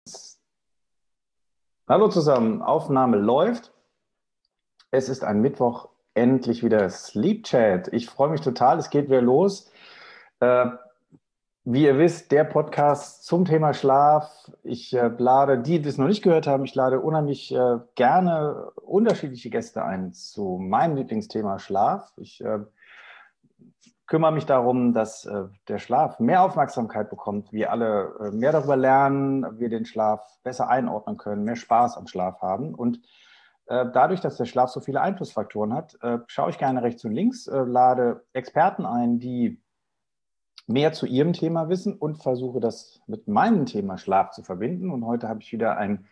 Hallo zusammen, Aufnahme läuft. Es ist ein Mittwoch, endlich wieder Sleep Chat. Ich freue mich total, es geht wieder los. Äh, Wie ihr wisst, der Podcast zum Thema Schlaf. Ich lade die es noch nicht gehört haben, ich lade unheimlich gerne unterschiedliche Gäste ein zu meinem Lieblingsthema Schlaf. Ich kümmere mich darum, dass der Schlaf mehr Aufmerksamkeit bekommt, wir alle mehr darüber lernen, wir den Schlaf besser einordnen können, mehr Spaß am Schlaf haben. Und dadurch, dass der Schlaf so viele Einflussfaktoren hat, schaue ich gerne rechts und links, lade Experten ein, die mehr zu ihrem Thema wissen und versuche das mit meinem Thema Schlaf zu verbinden. Und heute habe ich wieder ein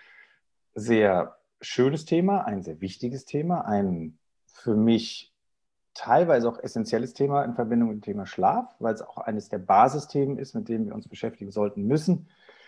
sehr schönes Thema, ein sehr wichtiges Thema, ein für mich teilweise auch essentielles Thema in Verbindung mit dem Thema Schlaf, weil es auch eines der Basisthemen ist, mit denen wir uns beschäftigen sollten müssen,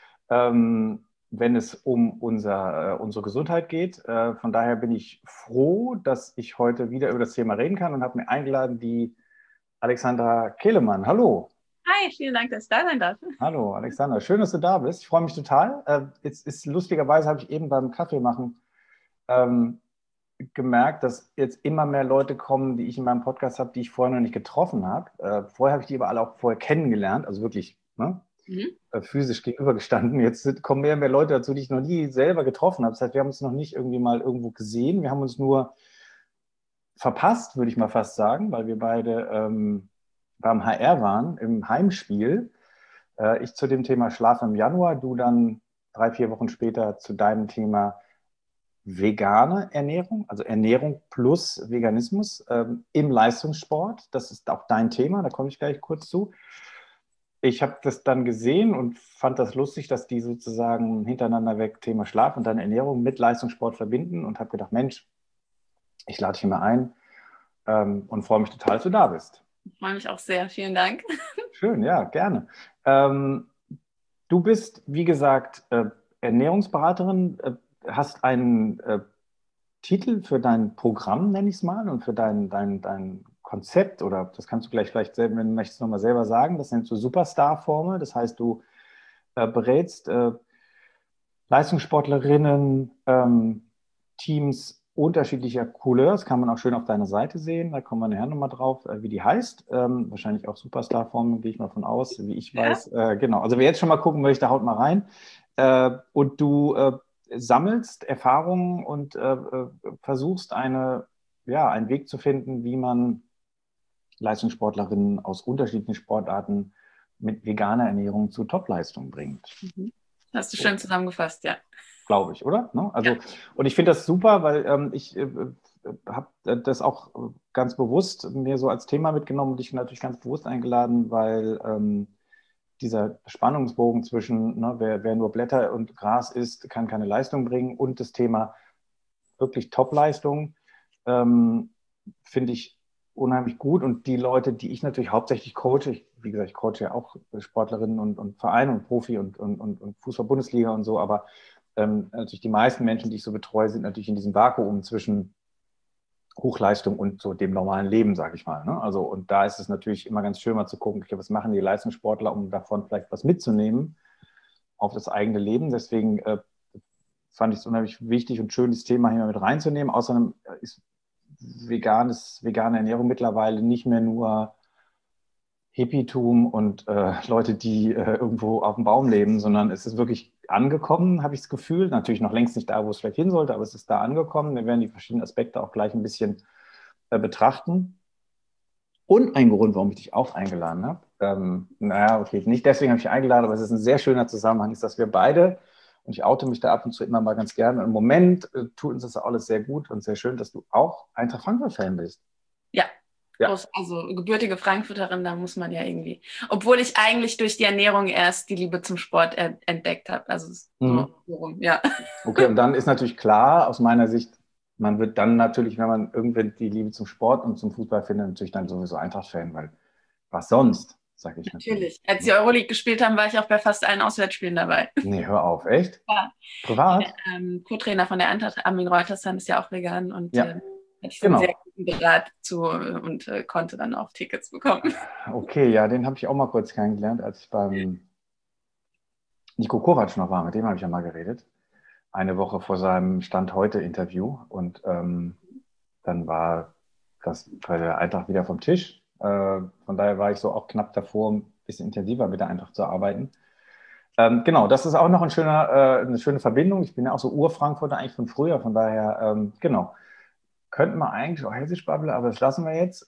wenn es um unsere Gesundheit geht. Von daher bin ich froh, dass ich heute wieder über das Thema reden kann und habe mir eingeladen die Alexandra Kehlemann. Hallo. Hi, vielen Dank, dass ich da sein darf. Hallo, Alexandra. Schön, dass du da bist. Ich freue mich total. Jetzt ist lustigerweise, habe ich eben beim Kaffee machen ähm, gemerkt, dass jetzt immer mehr Leute kommen, die ich in meinem Podcast habe, die ich vorher noch nicht getroffen habe. Vorher habe ich die aber alle auch vorher kennengelernt, also wirklich, ne, Mhm. physisch gegenübergestanden. Jetzt kommen mehr und mehr Leute dazu, die ich noch nie selber getroffen habe. Das heißt, wir haben uns noch nicht irgendwie mal irgendwo gesehen. Wir haben uns nur verpasst, würde ich mal fast sagen, weil wir beide beim HR waren, im Heimspiel. Ich zu dem Thema Schlaf im Januar, du dann 3, 4 Wochen später zu deinem Thema vegane Ernährung, also Ernährung plus Veganismus im Leistungssport. Das ist auch dein Thema, da komme ich gleich kurz zu. Ich habe das dann gesehen und fand das lustig, dass die sozusagen hintereinander weg Thema Schlaf und dann Ernährung mit Leistungssport verbinden und habe gedacht, Mensch, ich lade dich hier mal ein und freue mich total, dass du da bist. Ich freue mich auch sehr. Vielen Dank. Schön, ja, gerne. Ähm, Du bist, wie gesagt, Ernährungsberaterin, hast einen Titel für dein Programm, nenne ich es mal, und für dein Konzept, oder das kannst du gleich vielleicht, selber, wenn du möchtest, nochmal selber sagen, das nennst du Superstar-Formel. Das heißt, du berätst Leistungssportlerinnen, Teams unterschiedlicher Couleurs, kann man auch schön auf deiner Seite sehen. Da kommen wir nachher nochmal drauf, wie die heißt. Wahrscheinlich auch Superstar-Formel, gehe ich mal von aus, wie ich Ja. weiß. Genau, also wer jetzt schon mal gucken möchte, haut mal rein. Und du sammelst Erfahrungen und versuchst einen Weg zu finden, wie man Leistungssportlerinnen aus unterschiedlichen Sportarten mit veganer Ernährung zu Topleistung bringt. Mhm. Hast du So, schön zusammengefasst, ja. glaube ich, oder? Ne? Ja. Also, und ich finde das super, weil ich habe das auch ganz bewusst mir so als Thema mitgenommen und dich natürlich ganz bewusst eingeladen, weil dieser Spannungsbogen zwischen, ne, wer nur Blätter und Gras isst, kann keine Leistung bringen, und das Thema wirklich Top-Leistung ähm, finde ich unheimlich gut. Und die Leute, die ich natürlich hauptsächlich coache, wie gesagt, ich coache ja auch Sportlerinnen und Vereine und Profi und Fußball-Bundesliga und so, aber natürlich die meisten Menschen, die ich so betreue, sind natürlich in diesem Vakuum zwischen Hochleistung und so dem normalen Leben, sage ich mal. Ne? Also, und da ist es natürlich immer ganz schön, mal zu gucken, okay, was machen die Leistungssportler, um davon vielleicht was mitzunehmen auf das eigene Leben. Deswegen fand ich es unheimlich wichtig und schön, das Thema hier mit reinzunehmen. Außerdem ist vegane Ernährung mittlerweile nicht mehr nur Hippietum und Leute, die irgendwo auf dem Baum leben, sondern es ist wirklich angekommen, habe ich das Gefühl. Natürlich noch längst nicht da, wo es vielleicht hin sollte, aber es ist da angekommen. Wir werden die verschiedenen Aspekte auch gleich ein bisschen betrachten. Und ein Grund, warum ich dich auch eingeladen habe, naja, okay, nicht deswegen habe ich dich eingeladen, aber es ist ein sehr schöner Zusammenhang, ist, dass wir beide, und ich oute mich da ab und zu immer mal ganz gerne, im Moment tut uns das alles sehr gut und sehr schön, dass du auch Eintracht Frankfurt-Fan bist. Ja. Ja. Also gebürtige Frankfurterin, da muss man ja irgendwie. Obwohl ich eigentlich durch die Ernährung erst die Liebe zum Sport entdeckt habe. Also Mhm. so rum, ja. Okay, und dann ist natürlich klar, aus meiner Sicht, man wird dann natürlich, wenn man irgendwann die Liebe zum Sport und zum Fußball findet, natürlich dann sowieso Eintracht-Fan, weil was sonst, sage ich natürlich. Natürlich. Als die Euroleague gespielt haben, war ich auch bei fast allen Auswärtsspielen dabei. Nee, hör auf, echt? Ja. Der Privat? Co-Trainer von der Eintracht, Armin Reutersson, ist ja auch vegan und Ja, hatte ich so einen sehr genau. guten Draht zu und konnte dann auch Tickets bekommen. Okay, ja, den habe ich auch mal kurz kennengelernt, als ich beim Nico Kovac noch war, mit dem habe ich ja mal geredet. Eine Woche vor seinem Stand-heute-Interview. Und dann war der Eintracht wieder vom Tisch. Von daher war ich so auch knapp davor, ein bisschen intensiver mit der Eintracht zu arbeiten. Genau, das ist auch noch eine schöne Verbindung. Ich bin ja auch so Ur-Frankfurter eigentlich von früher. Von daher, genau, könnten wir eigentlich auch Hessisch babbeln, aber das lassen wir jetzt.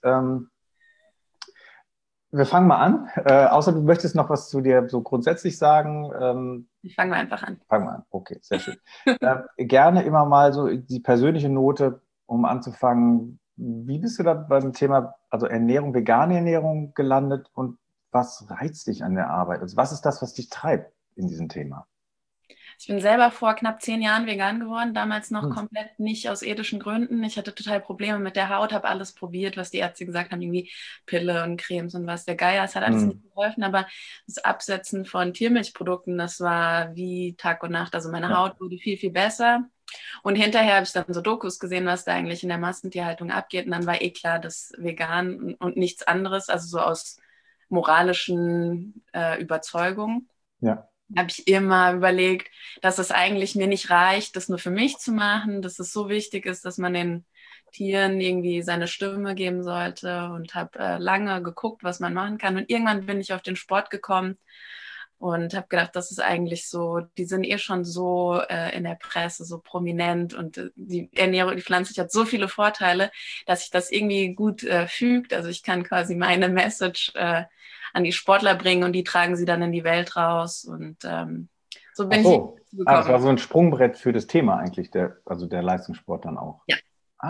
Wir fangen mal an. Außer du möchtest noch was zu dir so grundsätzlich sagen. Fangen wir einfach an. Fangen wir an. Okay, sehr schön. Gerne immer mal so die persönliche Note, um anzufangen. Wie bist du da beim Thema, also Ernährung, vegane Ernährung gelandet und was reizt dich an der Arbeit? Also was ist das, was dich treibt in diesem Thema? Ich bin selber vor knapp 10 Jahren vegan geworden, damals noch komplett nicht aus ethischen Gründen. Ich hatte total Probleme mit der Haut, habe alles probiert, was die Ärzte gesagt haben, irgendwie Pille und Cremes und was der Geier. Es hat alles nicht geholfen, aber das Absetzen von Tiermilchprodukten, das war wie Tag und Nacht. Also meine Haut wurde viel, viel besser. Und hinterher habe ich dann so Dokus gesehen, was da eigentlich in der Massentierhaltung abgeht. Und dann war klar, dass vegan und nichts anderes, also so aus moralischen Überzeugungen. Ja. Habe ich immer überlegt, dass es eigentlich mir nicht reicht, das nur für mich zu machen, dass es so wichtig ist, dass man den Tieren irgendwie seine Stimme geben sollte und habe lange geguckt, was man machen kann. Und irgendwann bin ich auf den Sport gekommen und habe gedacht, das ist eigentlich so, die sind schon so in der Presse so prominent und die Ernährung, die pflanzlich hat so viele Vorteile, dass sich das irgendwie gut fügt. Also ich kann quasi meine Message an die Sportler bringen und die tragen sie dann in die Welt raus. Und so bin ich gekommen. Das war so ein Sprungbrett für das Thema eigentlich, der Leistungssport dann auch. Ja.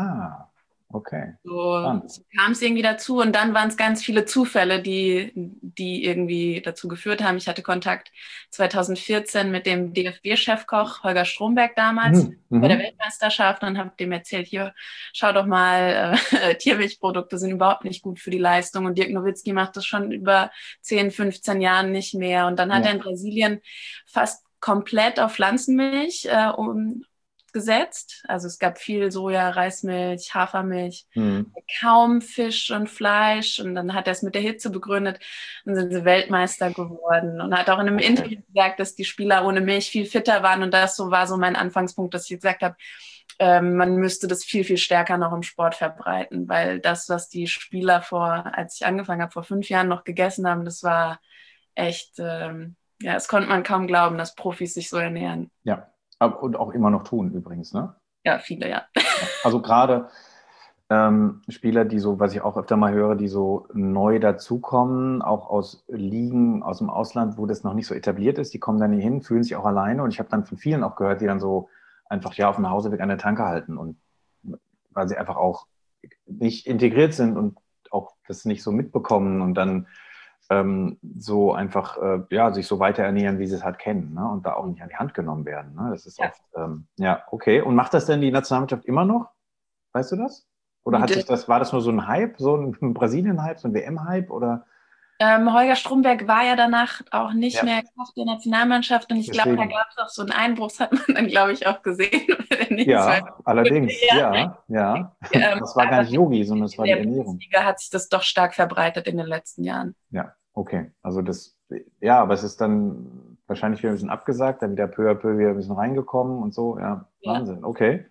Okay. So kam es irgendwie dazu und dann waren es ganz viele Zufälle, die irgendwie dazu geführt haben. Ich hatte Kontakt 2014 mit dem DFB-Chefkoch Holger Stromberg damals bei der Weltmeisterschaft und habe dem erzählt, hier, schau doch mal, Tiermilchprodukte sind überhaupt nicht gut für die Leistung und Dirk Nowitzki macht das schon über 10, 15 Jahren nicht mehr. Und dann hat er in Brasilien fast komplett auf Pflanzenmilch gesetzt. Also es gab viel Soja, Reismilch, Hafermilch, kaum Fisch und Fleisch. Und dann hat er es mit der Hitze begründet und sind sie Weltmeister geworden. Und hat auch in einem Interview gesagt, dass die Spieler ohne Milch viel fitter waren. Und das war so mein Anfangspunkt, dass ich gesagt habe, man müsste das viel, viel stärker noch im Sport verbreiten. Weil das, was die Spieler als ich angefangen habe, vor 5 Jahren noch gegessen haben, das war echt, das konnte man kaum glauben, dass Profis sich so ernähren. Ja. Und auch immer noch tun übrigens, ne? Ja, viele, ja. Also gerade Spieler, die so, was ich auch öfter mal höre, die so neu dazukommen, auch aus Ligen aus dem Ausland, wo das noch nicht so etabliert ist, die kommen dann hier hin, fühlen sich auch alleine und ich habe dann von vielen auch gehört, die dann so einfach auf dem Hauseweg an der Tanke halten und weil sie einfach auch nicht integriert sind und auch das nicht so mitbekommen und dann so einfach, sich so weiter ernähren, wie sie es halt kennen, ne? Und da auch nicht an die Hand genommen werden. Ne? Das ist oft, okay. Und macht das denn die Nationalmannschaft immer noch? Weißt du das? Oder war das nur so ein Hype, so ein Brasilien-Hype, so ein WM-Hype oder? Holger Stromberg war ja danach auch nicht mehr Koch der Nationalmannschaft und ich glaube, da gab es auch so einen Einbruch, das hat man dann, glaube ich, auch gesehen. Allerdings, ja. Das war gar nicht Yogi, sondern das war die Ernährung. Bundesliga hat sich das doch stark verbreitet in den letzten Jahren. Ja, okay. Also aber es ist dann wahrscheinlich wieder ein bisschen abgesagt, dann wieder peu à peu wieder ein bisschen reingekommen und so. Ja, Wahnsinn, okay.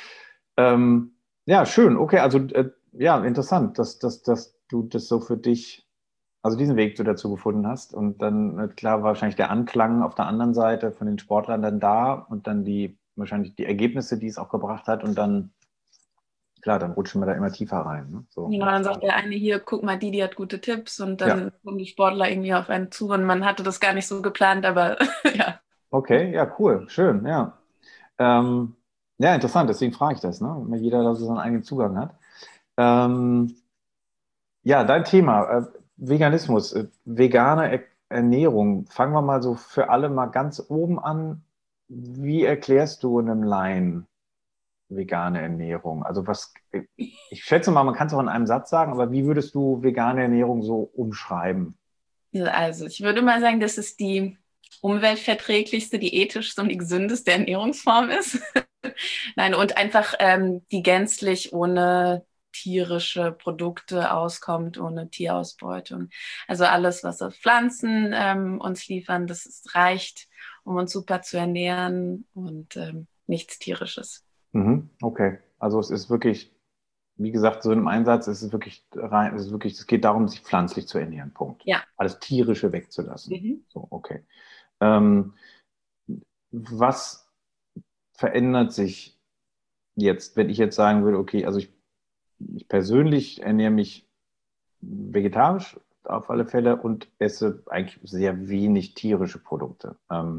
Schön, okay, also interessant, dass du das so für dich, also diesen Weg du dazu gefunden hast und dann klar wahrscheinlich der Anklang auf der anderen Seite von den Sportlern dann da und dann wahrscheinlich die Ergebnisse, die es auch gebracht hat und dann, klar, dann rutschen wir da immer tiefer rein. Ne? So. Genau, dann sagt der eine hier, guck mal, die hat gute Tipps und dann kommen die Sportler irgendwie auf einen zu und man hatte das gar nicht so geplant, aber ja. Okay, ja, cool, schön, ja. Interessant, deswegen frage ich das, ne? Wenn jeder da so seinen eigenen Zugang hat. Dein Thema, Veganismus, vegane Ernährung. Fangen wir mal so für alle mal ganz oben an. Wie erklärst du einem Laien vegane Ernährung? Also ich schätze mal, man kann es auch in einem Satz sagen, aber wie würdest du vegane Ernährung so umschreiben? Also ich würde mal sagen, dass es die umweltverträglichste, die ethischste und die gesündeste Ernährungsform ist. Nein, und einfach die gänzlich ohne tierische Produkte auskommt, ohne Tierausbeutung. Also alles, was Pflanzen uns liefern, reicht, um uns super zu ernähren und nichts Tierisches. Okay, also es ist wirklich, wie gesagt, so im Einsatz ist es wirklich rein, es geht darum, sich pflanzlich zu ernähren, Punkt. Ja. Alles Tierische wegzulassen. Mhm. So, okay. Ähm, Was verändert sich jetzt, wenn ich jetzt sagen würde, okay, also ich persönlich ernähre mich vegetarisch auf alle Fälle und esse eigentlich sehr wenig tierische Produkte.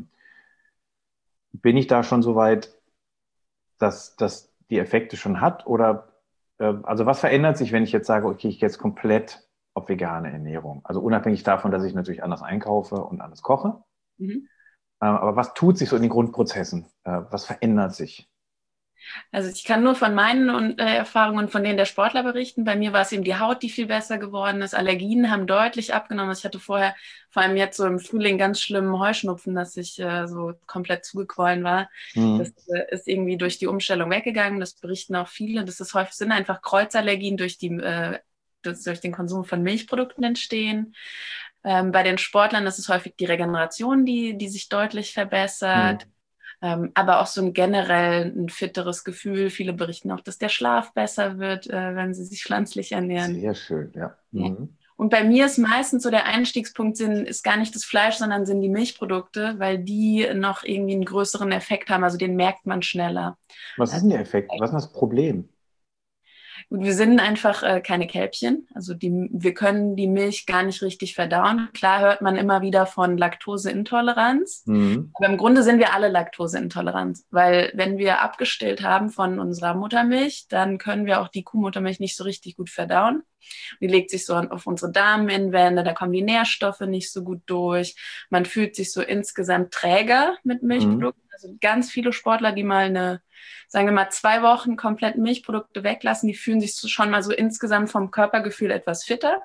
Bin ich da schon so weit, dass das die Effekte schon hat? Oder also was verändert sich, wenn ich jetzt sage, okay, ich gehe jetzt komplett auf vegane Ernährung? Also unabhängig davon, dass ich natürlich anders einkaufe und anders koche. Mhm. Aber was tut sich so in den Grundprozessen? Was verändert sich? Also ich kann nur von meinen Erfahrungen und von denen der Sportler berichten. Bei mir war es eben die Haut, die viel besser geworden ist. Allergien haben deutlich abgenommen. Ich hatte vorher, vor allem jetzt so im Frühling, ganz schlimmen Heuschnupfen, dass ich so komplett zugequollen war. Das Mhm. ist irgendwie durch die Umstellung weggegangen. Das berichten auch viele. Das ist häufig, sind einfach Kreuzallergien durch den Konsum von Milchprodukten entstehen. Bei den Sportlern ist es häufig die Regeneration, die sich deutlich verbessert. Mhm. Aber auch so generell ein fitteres Gefühl. Viele berichten auch, dass der Schlaf besser wird, wenn sie sich pflanzlich ernähren. Sehr schön, ja. Ja. Mhm. Und bei mir ist meistens so der Einstiegspunkt ist gar nicht das Fleisch, sondern sind die Milchprodukte, weil die noch irgendwie einen größeren Effekt haben. Also den merkt man schneller. Was ist denn der Effekt? Was ist denn das Problem? Und wir sind einfach keine Kälbchen. Also wir können die Milch gar nicht richtig verdauen. Klar hört man immer wieder von Laktoseintoleranz. Mhm. Aber im Grunde sind wir alle laktoseintolerant, weil wenn wir abgestillt haben von unserer Muttermilch, dann können wir auch die Kuhmuttermilch nicht so richtig gut verdauen. Die legt sich so auf unsere Darminnenwände, da kommen die Nährstoffe nicht so gut durch. Man fühlt sich so insgesamt träger mit Mhm. Milchprodukten. Also ganz viele Sportler, die mal sagen wir mal 2 Wochen komplett Milchprodukte weglassen, die fühlen sich so schon mal so insgesamt vom Körpergefühl etwas fitter.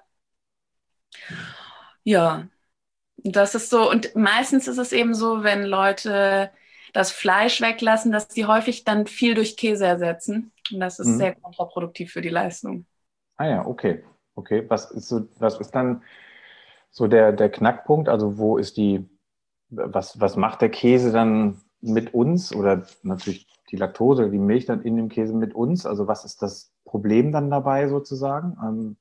Ja, das ist so, und meistens ist es eben so, wenn Leute das Fleisch weglassen, dass die häufig dann viel durch Käse ersetzen. Und das ist Mhm. sehr kontraproduktiv für die Leistung. Ah ja, okay. Okay. Was ist dann so der Knackpunkt? Also wo ist was macht der Käse dann mit uns oder natürlich die Laktose oder die Milch dann in dem Käse mit uns? Also was ist das Problem dann dabei sozusagen?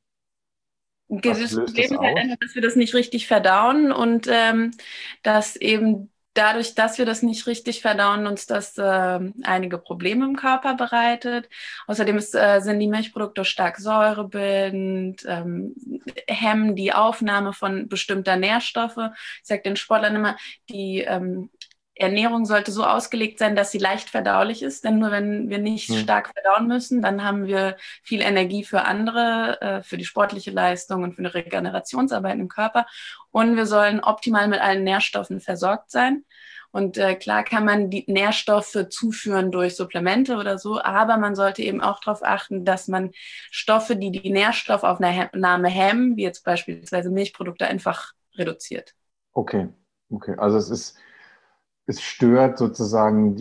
Was Das löst das Problem ist halt aus? einfach, dass wir das nicht richtig verdauen und dass eben dadurch, dass wir das nicht richtig verdauen, uns das einige Probleme im Körper bereitet. Außerdem sind die Milchprodukte stark säurebildend, hemmen die Aufnahme von bestimmter Nährstoffe. Ich sage den Sportlern immer, die Ernährung sollte so ausgelegt sein, dass sie leicht verdaulich ist, denn nur wenn wir nicht Hm. stark verdauen müssen, dann haben wir viel Energie für für die sportliche Leistung und für eine Regenerationsarbeit im Körper. Und wir sollen optimal mit allen Nährstoffen versorgt sein. Und klar kann man die Nährstoffe zuführen durch Supplemente oder so, aber man sollte eben auch darauf achten, dass man Stoffe, die die Nährstoffaufnahme hemmen, wie jetzt beispielsweise Milchprodukte, einfach reduziert. Okay, okay. Also es stört sozusagen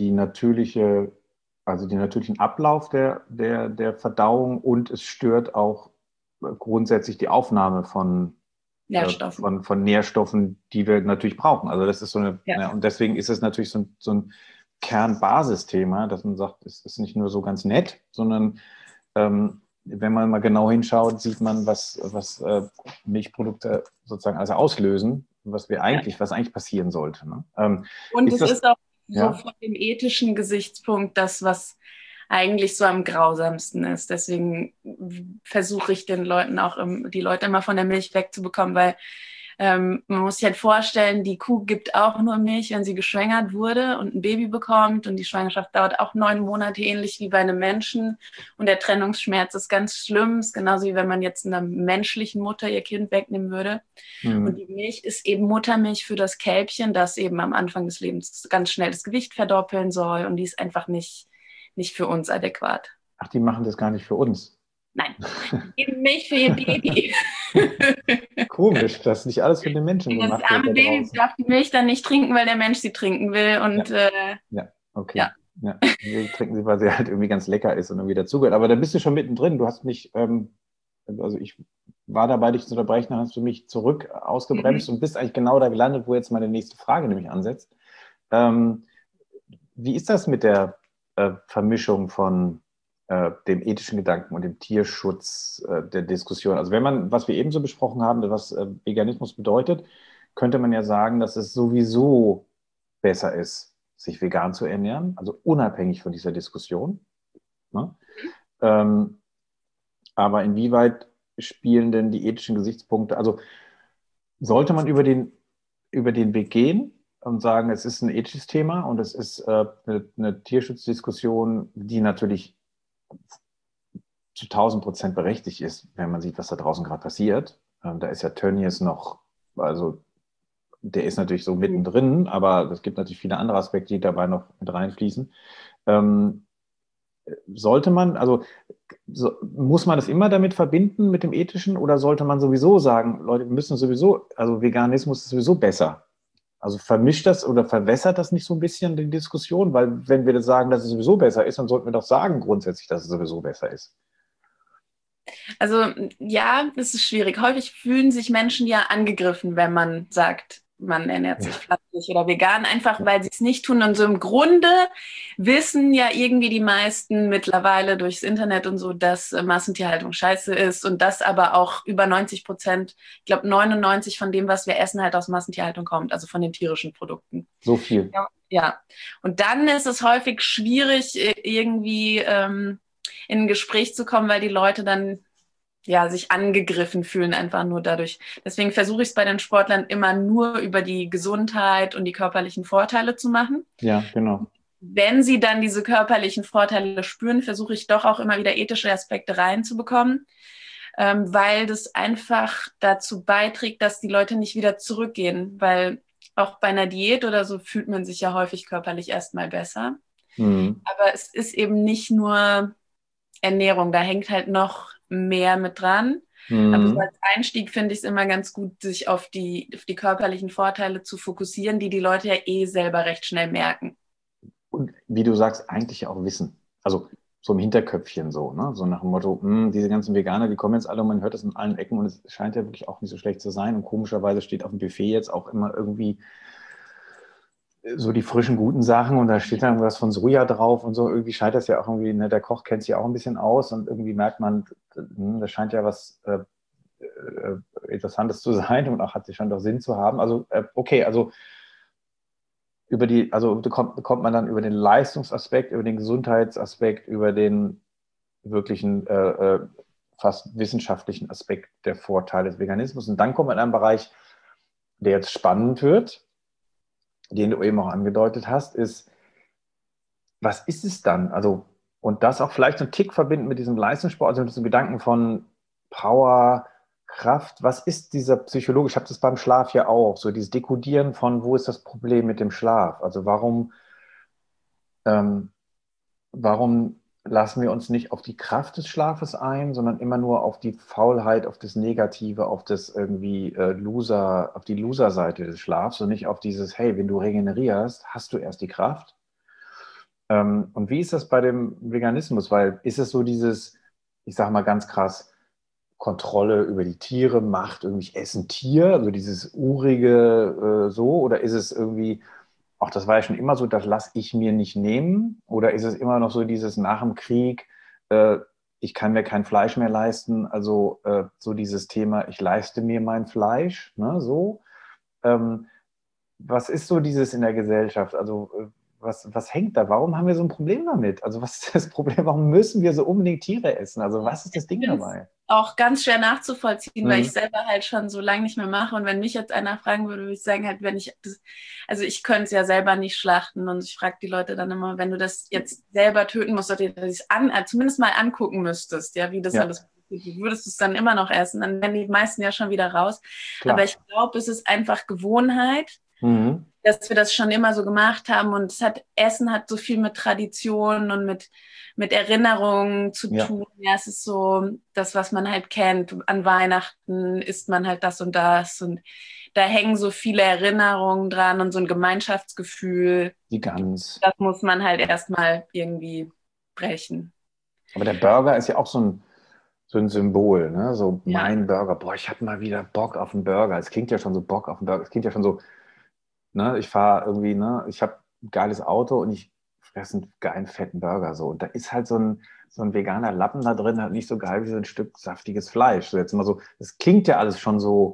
also den natürlichen Ablauf der Verdauung und es stört auch grundsätzlich die Aufnahme Nährstoffe. von Nährstoffen, die wir natürlich brauchen. Also das ist Ja. ja, und deswegen ist es natürlich so ein Kernbasisthema, dass man sagt, es ist nicht nur so ganz nett, sondern wenn man mal genau hinschaut, sieht man, was Milchprodukte sozusagen also auslösen, Ja. was eigentlich passieren sollte. Ne? Und Ist es das, ist auch so ja, von dem ethischen Gesichtspunkt das, was eigentlich so am grausamsten ist. Deswegen versuche ich den Leuten auch, die Leute immer von der Milch wegzubekommen, weil man muss sich halt vorstellen, die Kuh gibt auch nur Milch, wenn sie geschwängert wurde und ein Baby bekommt. Und die Schwangerschaft dauert auch 9 Monate, ähnlich wie bei einem Menschen. Und der Trennungsschmerz ist ganz schlimm. Ist genauso wie wenn man jetzt einer menschlichen Mutter ihr Kind wegnehmen würde. Und hm. die Milch ist eben Muttermilch für das Kälbchen, das eben am Anfang des Lebens ganz schnell das Gewicht verdoppeln soll. Und die ist einfach nicht für uns adäquat. Ach, die machen das gar nicht für uns. Nein, die geben Milch für ihr Baby. Komisch, dass nicht alles für den Menschen Das gemacht wird arme da Baby draußen. darf die Milch dann nicht trinken, weil der Mensch sie trinken will. Ja, Und ja, okay. ja. Ja, wir trinken sie, weil sie halt irgendwie ganz lecker ist und irgendwie dazugehört. Aber da bist du schon mittendrin. Du hast mich, also ich war dabei, dich zu unterbrechen, dann hast du mich zurück ausgebremst Mhm. und bist eigentlich genau da gelandet, wo jetzt meine nächste Frage nämlich ansetzt. Ähm, Wie ist das mit der Vermischung von dem ethischen Gedanken und dem Tierschutz der Diskussion? Also wenn man, was wir eben so besprochen haben, was Veganismus bedeutet, könnte man ja sagen, dass es sowieso besser ist, sich vegan zu ernähren, also unabhängig von dieser Diskussion. Ne? Ähm, aber inwieweit spielen denn die ethischen Gesichtspunkte, also sollte man über den Weg gehen und sagen, es ist ein ethisches Thema und es ist eine Tierschutzdiskussion, die natürlich zu 1000% berechtigt ist, wenn man sieht, was da draußen gerade passiert. Da ist ja Tönnies noch, also der ist natürlich so mittendrin, aber es gibt natürlich viele andere Aspekte, die dabei noch mit reinfließen. Ähm, Sollte man, also muss man das immer damit verbinden mit dem Ethischen oder sollte man sowieso sagen, Leute, wir müssen sowieso, also Veganismus ist sowieso besser? Also vermischt das oder verwässert das nicht so ein bisschen die Diskussion? Weil wenn wir das sagen, dass es sowieso besser ist, dann sollten wir doch sagen grundsätzlich, dass es sowieso besser ist. Also ja, das ist schwierig. Häufig fühlen sich Menschen ja angegriffen, wenn man sagt, man ernährt sich Ja. pflanzlich oder vegan, einfach weil sie es nicht tun. Und so im Grunde wissen ja irgendwie die meisten mittlerweile durchs Internet und so, dass Massentierhaltung scheiße ist und dass aber auch über 90%, ich glaube 99 von dem, was wir essen, halt aus Massentierhaltung kommt, also von den tierischen Produkten. So viel. Ja. Ja. Und dann ist es häufig schwierig, irgendwie in ein Gespräch zu kommen, weil die Leute dann ja, sich angegriffen fühlen, einfach nur dadurch. Deswegen versuche ich es bei den Sportlern immer nur über die Gesundheit und die körperlichen Vorteile zu machen. Ja, genau. Wenn sie dann diese körperlichen Vorteile spüren, versuche ich doch auch immer wieder ethische Aspekte reinzubekommen, weil das einfach dazu beiträgt, dass die Leute nicht wieder zurückgehen, weil auch bei einer Diät oder so fühlt man sich ja häufig körperlich erstmal besser. Mhm. Aber es ist eben nicht nur Ernährung, da hängt halt noch mehr mit dran. Aber so Mhm. als Einstieg finde ich es immer ganz gut, sich auf die körperlichen Vorteile zu fokussieren, die die Leute ja eh selber recht schnell merken. Und wie du sagst, eigentlich ja auch wissen. Also so im Hinterköpfchen so, ne? So nach dem Motto, diese ganzen Veganer, die kommen jetzt alle und man hört das in allen Ecken und es scheint ja wirklich auch nicht so schlecht zu sein. Und komischerweise steht auf dem Buffet jetzt auch immer irgendwie so die frischen, guten Sachen und da steht dann irgendwas von Soja drauf und so. Irgendwie scheint das ja auch irgendwie, ne, der Koch kennt sich ja auch ein bisschen aus und irgendwie merkt man, das scheint ja was Interessantes zu sein und auch hat sich schon doch Sinn zu haben. Also, okay, also also kommt man dann über den Leistungsaspekt, über den Gesundheitsaspekt, über den wirklichen, fast wissenschaftlichen Aspekt der Vorteile des Veganismus. Und dann kommt man in einen Bereich, der jetzt spannend wird, den du eben auch angedeutet hast, ist, was ist es dann? Also, und das auch vielleicht so einen Tick verbinden mit diesem Leistungssport, also mit diesem Gedanken von Power, Kraft. Was ist dieser Psychologe? Ich habe das beim Schlaf ja auch, so dieses Dekodieren von, wo ist das Problem mit dem Schlaf? Also ähm, warum lassen wir uns nicht auf die Kraft des Schlafes ein, sondern immer nur auf die Faulheit, auf das Negative, auf das irgendwie Loser, auf die Loser-Seite des Schlafs und nicht auf dieses, hey, wenn du regenerierst, hast du erst die Kraft. Und wie ist das bei dem Veganismus? Weil ist es so dieses, ich sage mal ganz krass, Kontrolle über die Tiere, Macht, irgendwie ich esse ein Tier, also dieses urige so, oder ist es irgendwie, ach, das war ja schon immer so, das lasse ich mir nicht nehmen, oder ist es immer noch so dieses nach dem Krieg, äh, ich kann mir kein Fleisch mehr leisten, also so dieses Thema, ich leiste mir mein Fleisch, ne, so. Ähm, Was ist so dieses in der Gesellschaft? Also, was hängt da? Warum haben wir so ein Problem damit? Also, was ist das Problem? Warum müssen wir so unbedingt Tiere essen? Also, was ist das Ding Ich finde es dabei? auch ganz schwer nachzuvollziehen, weil ich Mhm. selber halt schon so lange nicht mehr mache. Und wenn mich jetzt einer fragen würde, würde ich sagen, halt, wenn ich das, also ich könnte es ja selber nicht schlachten. Und ich frage die Leute dann immer, wenn du das jetzt selber töten musst, oder dir das zumindest mal angucken müsstest, ja, wie das Ja, alles passiert, wie würdest du es dann immer noch essen? Dann wären die meisten ja schon wieder raus. Aber klar. ich glaube, es ist einfach Gewohnheit, Mhm. dass wir das schon immer so gemacht haben. Und Essen hat so viel mit Tradition und mit Erinnerungen zu Ja, tun. Ja, es ist so das, was man halt kennt. An Weihnachten isst man halt das und das. Und da hängen so viele Erinnerungen dran und so ein Gemeinschaftsgefühl. die Gans. Das muss man halt erstmal irgendwie brechen. Aber der Burger ist ja auch so ein Symbol, ne? So Ja. mein Burger. Boah, ich habe mal wieder Bock auf einen Burger. Es klingt ja schon so Bock auf einen Burger. Es klingt ja schon so, ne? Ich fahre irgendwie, ne? Ich habe ein geiles Auto und ich fresse einen geilen, fetten Burger so. Und da ist halt so ein veganer Lappen da drin, halt nicht so geil wie so ein Stück saftiges Fleisch. So jetzt mal so, das klingt ja alles schon so.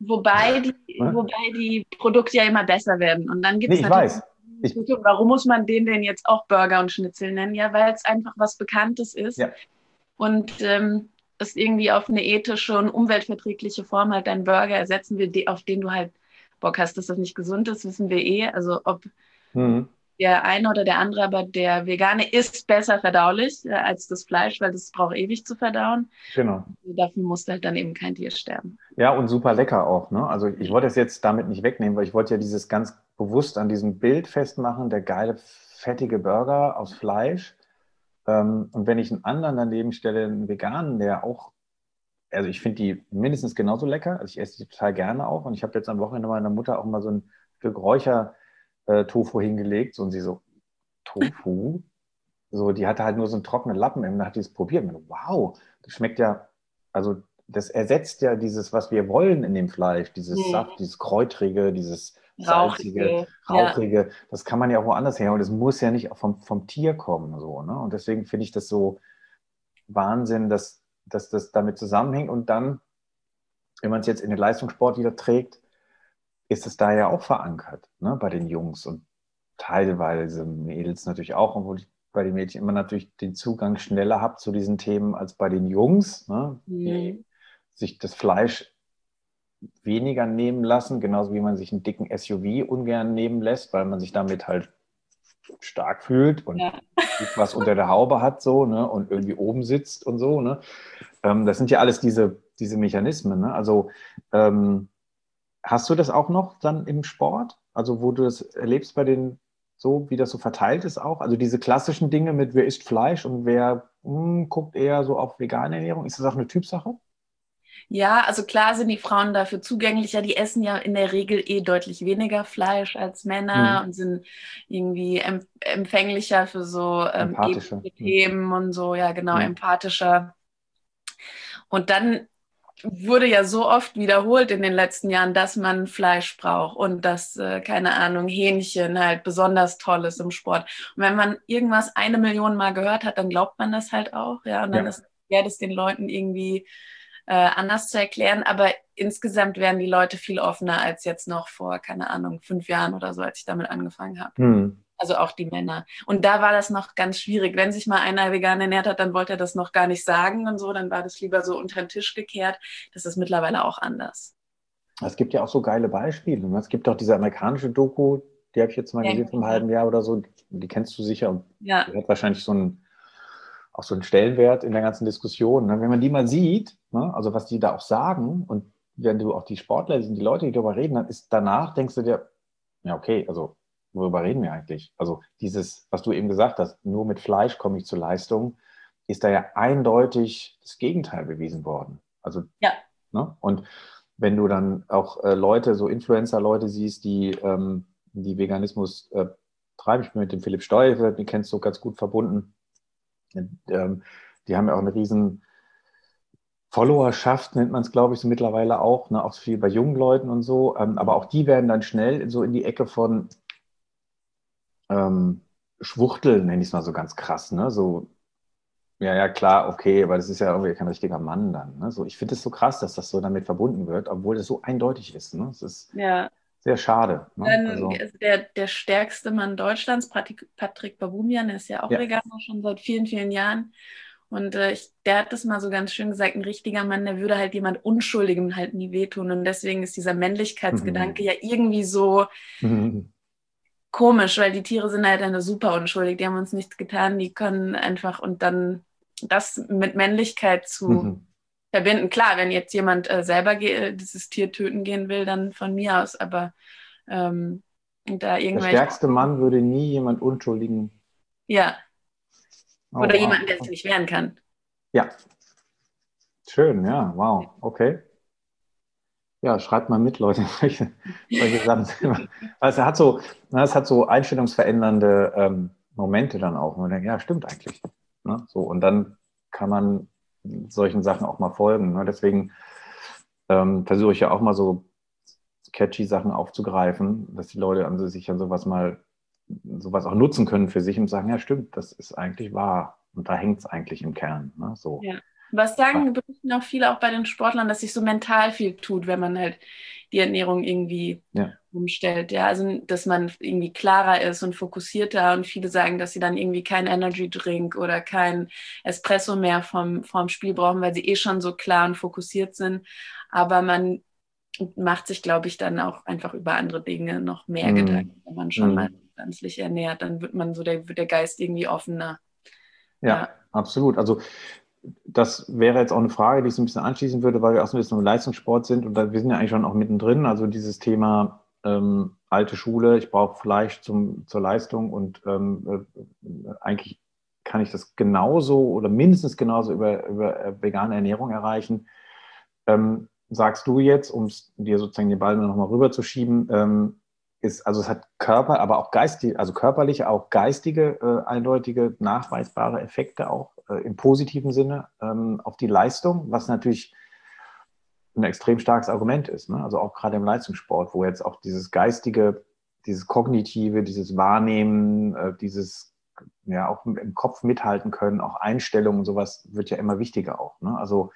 Ne? Wobei die Produkte ja immer besser werden. Und dann gibt Nee, es ich natürlich weiß. die Diskussion, warum muss man den denn jetzt auch Burger und Schnitzel nennen? Ja, weil es einfach was Bekanntes ist Ja, und es irgendwie auf eine ethische und umweltverträgliche Form halt deinen Burger ersetzen will, auf den du halt Bock hast, dass das nicht gesund ist, wissen wir eh. Also ob mhm. der eine oder der andere, aber der Vegane ist besser verdaulich als das Fleisch, weil das braucht ewig zu verdauen. Genau. Dafür musste halt dann eben kein Tier sterben. Ja, und super lecker auch. Ne? Also ich wollte es jetzt damit nicht wegnehmen, weil ich wollte ja dieses ganz bewusst an diesem Bild festmachen, der geile, fettige Burger aus Fleisch. Und wenn ich einen anderen daneben stelle, einen veganen, der auch, also ich finde die mindestens genauso lecker, also ich esse die total gerne auch. Und ich habe jetzt am Wochenende meiner Mutter auch mal so ein Stück Räucher-Tofu hingelegt. Und sie so, Tofu? So, die hatte halt nur so einen trockenen Lappen und dann hat die es probiert. Und ich, wow, das schmeckt ja, also das ersetzt ja dieses, was wir wollen in dem Fleisch, dieses Saft, dieses Kräutrige, dieses salzige, Rauchige, ja. rauchige, das kann man ja auch woanders her und das muss ja nicht vom Tier kommen, so, ne? Und deswegen finde ich das so Wahnsinn, dass das damit zusammenhängt und dann, wenn man es jetzt in den Leistungssport wieder trägt, ist es da ja auch verankert, ne, bei den Jungs und teilweise Mädels natürlich auch, obwohl ich bei den Mädchen immer natürlich den Zugang schneller habe zu diesen Themen als bei den Jungs, ne, die Mhm. sich das Fleisch weniger nehmen lassen, genauso wie man sich einen dicken SUV ungern nehmen lässt, weil man sich damit halt stark fühlt und Ja. was unter der Haube hat so, ne, und irgendwie oben sitzt und so, ne. Das sind ja alles diese Mechanismen, ne? Also hast du das auch noch dann im Sport? Also wo du das erlebst bei den, so wie das so verteilt ist auch? Also diese klassischen Dinge mit wer isst Fleisch und wer guckt eher so auf vegane Ernährung, ist das auch eine Typsache? Ja, also klar sind die Frauen dafür zugänglicher. Die essen ja in der Regel eh deutlich weniger Fleisch als Männer Hm. und sind irgendwie empfänglicher für so Empathische. ethische Themen und so, ja genau, Hm. empathischer. Und dann wurde ja so oft wiederholt in den letzten Jahren, dass man Fleisch braucht und dass, keine Ahnung, Hähnchen halt besonders toll ist im Sport. Und wenn man irgendwas 1 Million Mal gehört hat, dann glaubt man das halt auch, ja. Und dann Ja. ist schwer, das den Leuten irgendwie anders zu erklären. Aber insgesamt werden die Leute viel offener als jetzt noch vor, keine Ahnung, 5 Jahren oder so, als ich damit angefangen habe. Hm. Also auch die Männer. Und da war das noch ganz schwierig. Wenn sich mal einer vegan ernährt hat, dann wollte er das noch gar nicht sagen und so. Dann war das lieber so unter den Tisch gekehrt. Das ist mittlerweile auch anders. Es gibt ja auch so geile Beispiele. Ne? Es gibt auch diese amerikanische Doku, die habe ich jetzt mal Ja, gesehen vor einem halben Jahr oder so. Die kennst du sicher und ja, die hat wahrscheinlich auch so einen Stellenwert in der ganzen Diskussion. Ne? Wenn man die mal sieht, ne? Also was die da auch sagen und wenn du auch die Sportler sind, die Leute, die darüber reden, dann ist danach, denkst du dir, ja okay, also worüber reden wir eigentlich? Also dieses, was du eben gesagt hast, nur mit Fleisch komme ich zur Leistung, ist da ja eindeutig das Gegenteil bewiesen worden. Also, ja, ne? Und wenn du dann auch Leute, so Influencer-Leute siehst, die Veganismus treiben, ich bin mit dem Philipp Steuer, den kennst du ganz gut verbunden, ähm, die haben ja auch eine riesen Followerschaft, nennt man es, glaube ich, so mittlerweile auch, ne? Auch viel bei jungen Leuten und so. Aber auch die werden dann schnell so in die Ecke von Schwuchteln, nenne ich es mal so ganz krass. Ne? So, ja, ja, klar, okay, aber das ist ja irgendwie kein richtiger Mann dann. Ne? So, ich finde es so krass, dass das so damit verbunden wird, obwohl das so eindeutig ist. Ne? Es ist ja. sehr schade. Ne? Dann Also, ist der stärkste Mann Deutschlands, Patrick Baboumian, der ist ja auch ja. Veganer schon seit vielen, vielen Jahren. Und der hat das mal so ganz schön gesagt, ein richtiger Mann, der würde halt jemand Unschuldigem halt nie wehtun. Und deswegen ist dieser Männlichkeitsgedanke ja irgendwie so komisch, weil die Tiere sind halt eine super unschuldig, die haben uns nichts getan, die können einfach und dann das mit Männlichkeit zu verbinden. Klar, wenn jetzt jemand selber dieses Tier töten gehen will, dann von mir aus, aber da Der irgendwelche, stärkste Mann würde nie jemand Unschuldigen. ja, Oh, oder jemanden, der sich wow. nicht wehren kann. Ja, schön, ja, wow, okay. Ja, schreibt mal mit, Leute, solche Sachen. Also es hat so einstellungsverändernde Momente dann auch. Und man denkt, ja, stimmt eigentlich. Ne? So, und dann kann man solchen Sachen auch mal folgen. Ne? Deswegen versuche ich ja auch mal so catchy Sachen aufzugreifen, dass die Leute sich an sowas mal sowas auch nutzen können für sich und sagen, ja stimmt, das ist eigentlich wahr. Und da hängt es eigentlich im Kern. Ne? So. Ja. Was sagen, berichten auch viele auch bei den Sportlern, dass sich so mental viel tut, wenn man halt die Ernährung irgendwie umstellt. Ja, also dass man irgendwie klarer ist und fokussierter, und viele sagen, dass sie dann irgendwie keinen Energy Drink oder kein Espresso mehr vom Spiel brauchen, weil sie eh schon so klar und fokussiert sind. Aber man macht sich, glaube ich, dann auch einfach über andere Dinge noch mehr Gedanken, wenn man schon mal pflanzlich ernährt, dann wird der Geist irgendwie offener. Ja, absolut. Also das wäre jetzt auch eine Frage, die ich so ein bisschen anschließen würde, weil wir auch so ein bisschen im Leistungssport sind und wir sind ja eigentlich schon auch mittendrin. Also dieses Thema alte Schule, ich brauche Fleisch zur Leistung und eigentlich kann ich das genauso oder mindestens genauso über vegane Ernährung erreichen. Sagst du jetzt, um dir sozusagen den Ball nochmal rüberzuschieben, also es hat aber auch geistige, also körperliche, auch geistige, eindeutige, nachweisbare Effekte auch im positiven Sinne auf die Leistung, was natürlich ein extrem starkes Argument ist. Ne? Also auch gerade im Leistungssport, wo jetzt auch dieses geistige, dieses kognitive, dieses Wahrnehmen, dieses ja auch im Kopf mithalten können, auch Einstellungen, sowas wird ja immer wichtiger auch. Ne? Also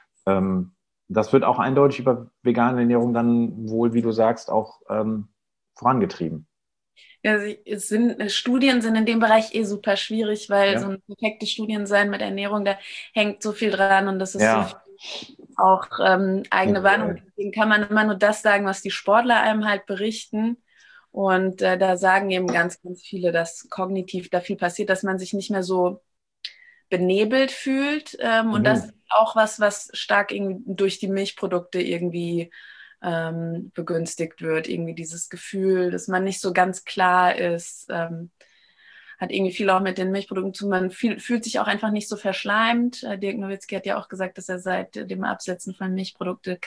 das wird auch eindeutig über vegane Ernährung dann wohl, wie du sagst, auch vorangetrieben. Ja, Studien sind in dem Bereich super schwierig, weil so ein perfektes Studien sein mit Ernährung, da hängt so viel dran und das ist so viel auch eigene Warnung. Deswegen kann man immer nur das sagen, was die Sportler einem halt berichten. Und da sagen eben ganz, ganz viele, dass kognitiv da viel passiert, dass man sich nicht mehr so benebelt fühlt. Und das ist auch was stark durch die Milchprodukte irgendwie begünstigt wird. Irgendwie dieses Gefühl, dass man nicht so ganz klar ist, hat irgendwie viel auch mit den Milchprodukten zu tun. Man fühlt sich auch einfach nicht so verschleimt. Dirk Nowitzki hat ja auch gesagt, dass er seit dem Absetzen von Milchprodukten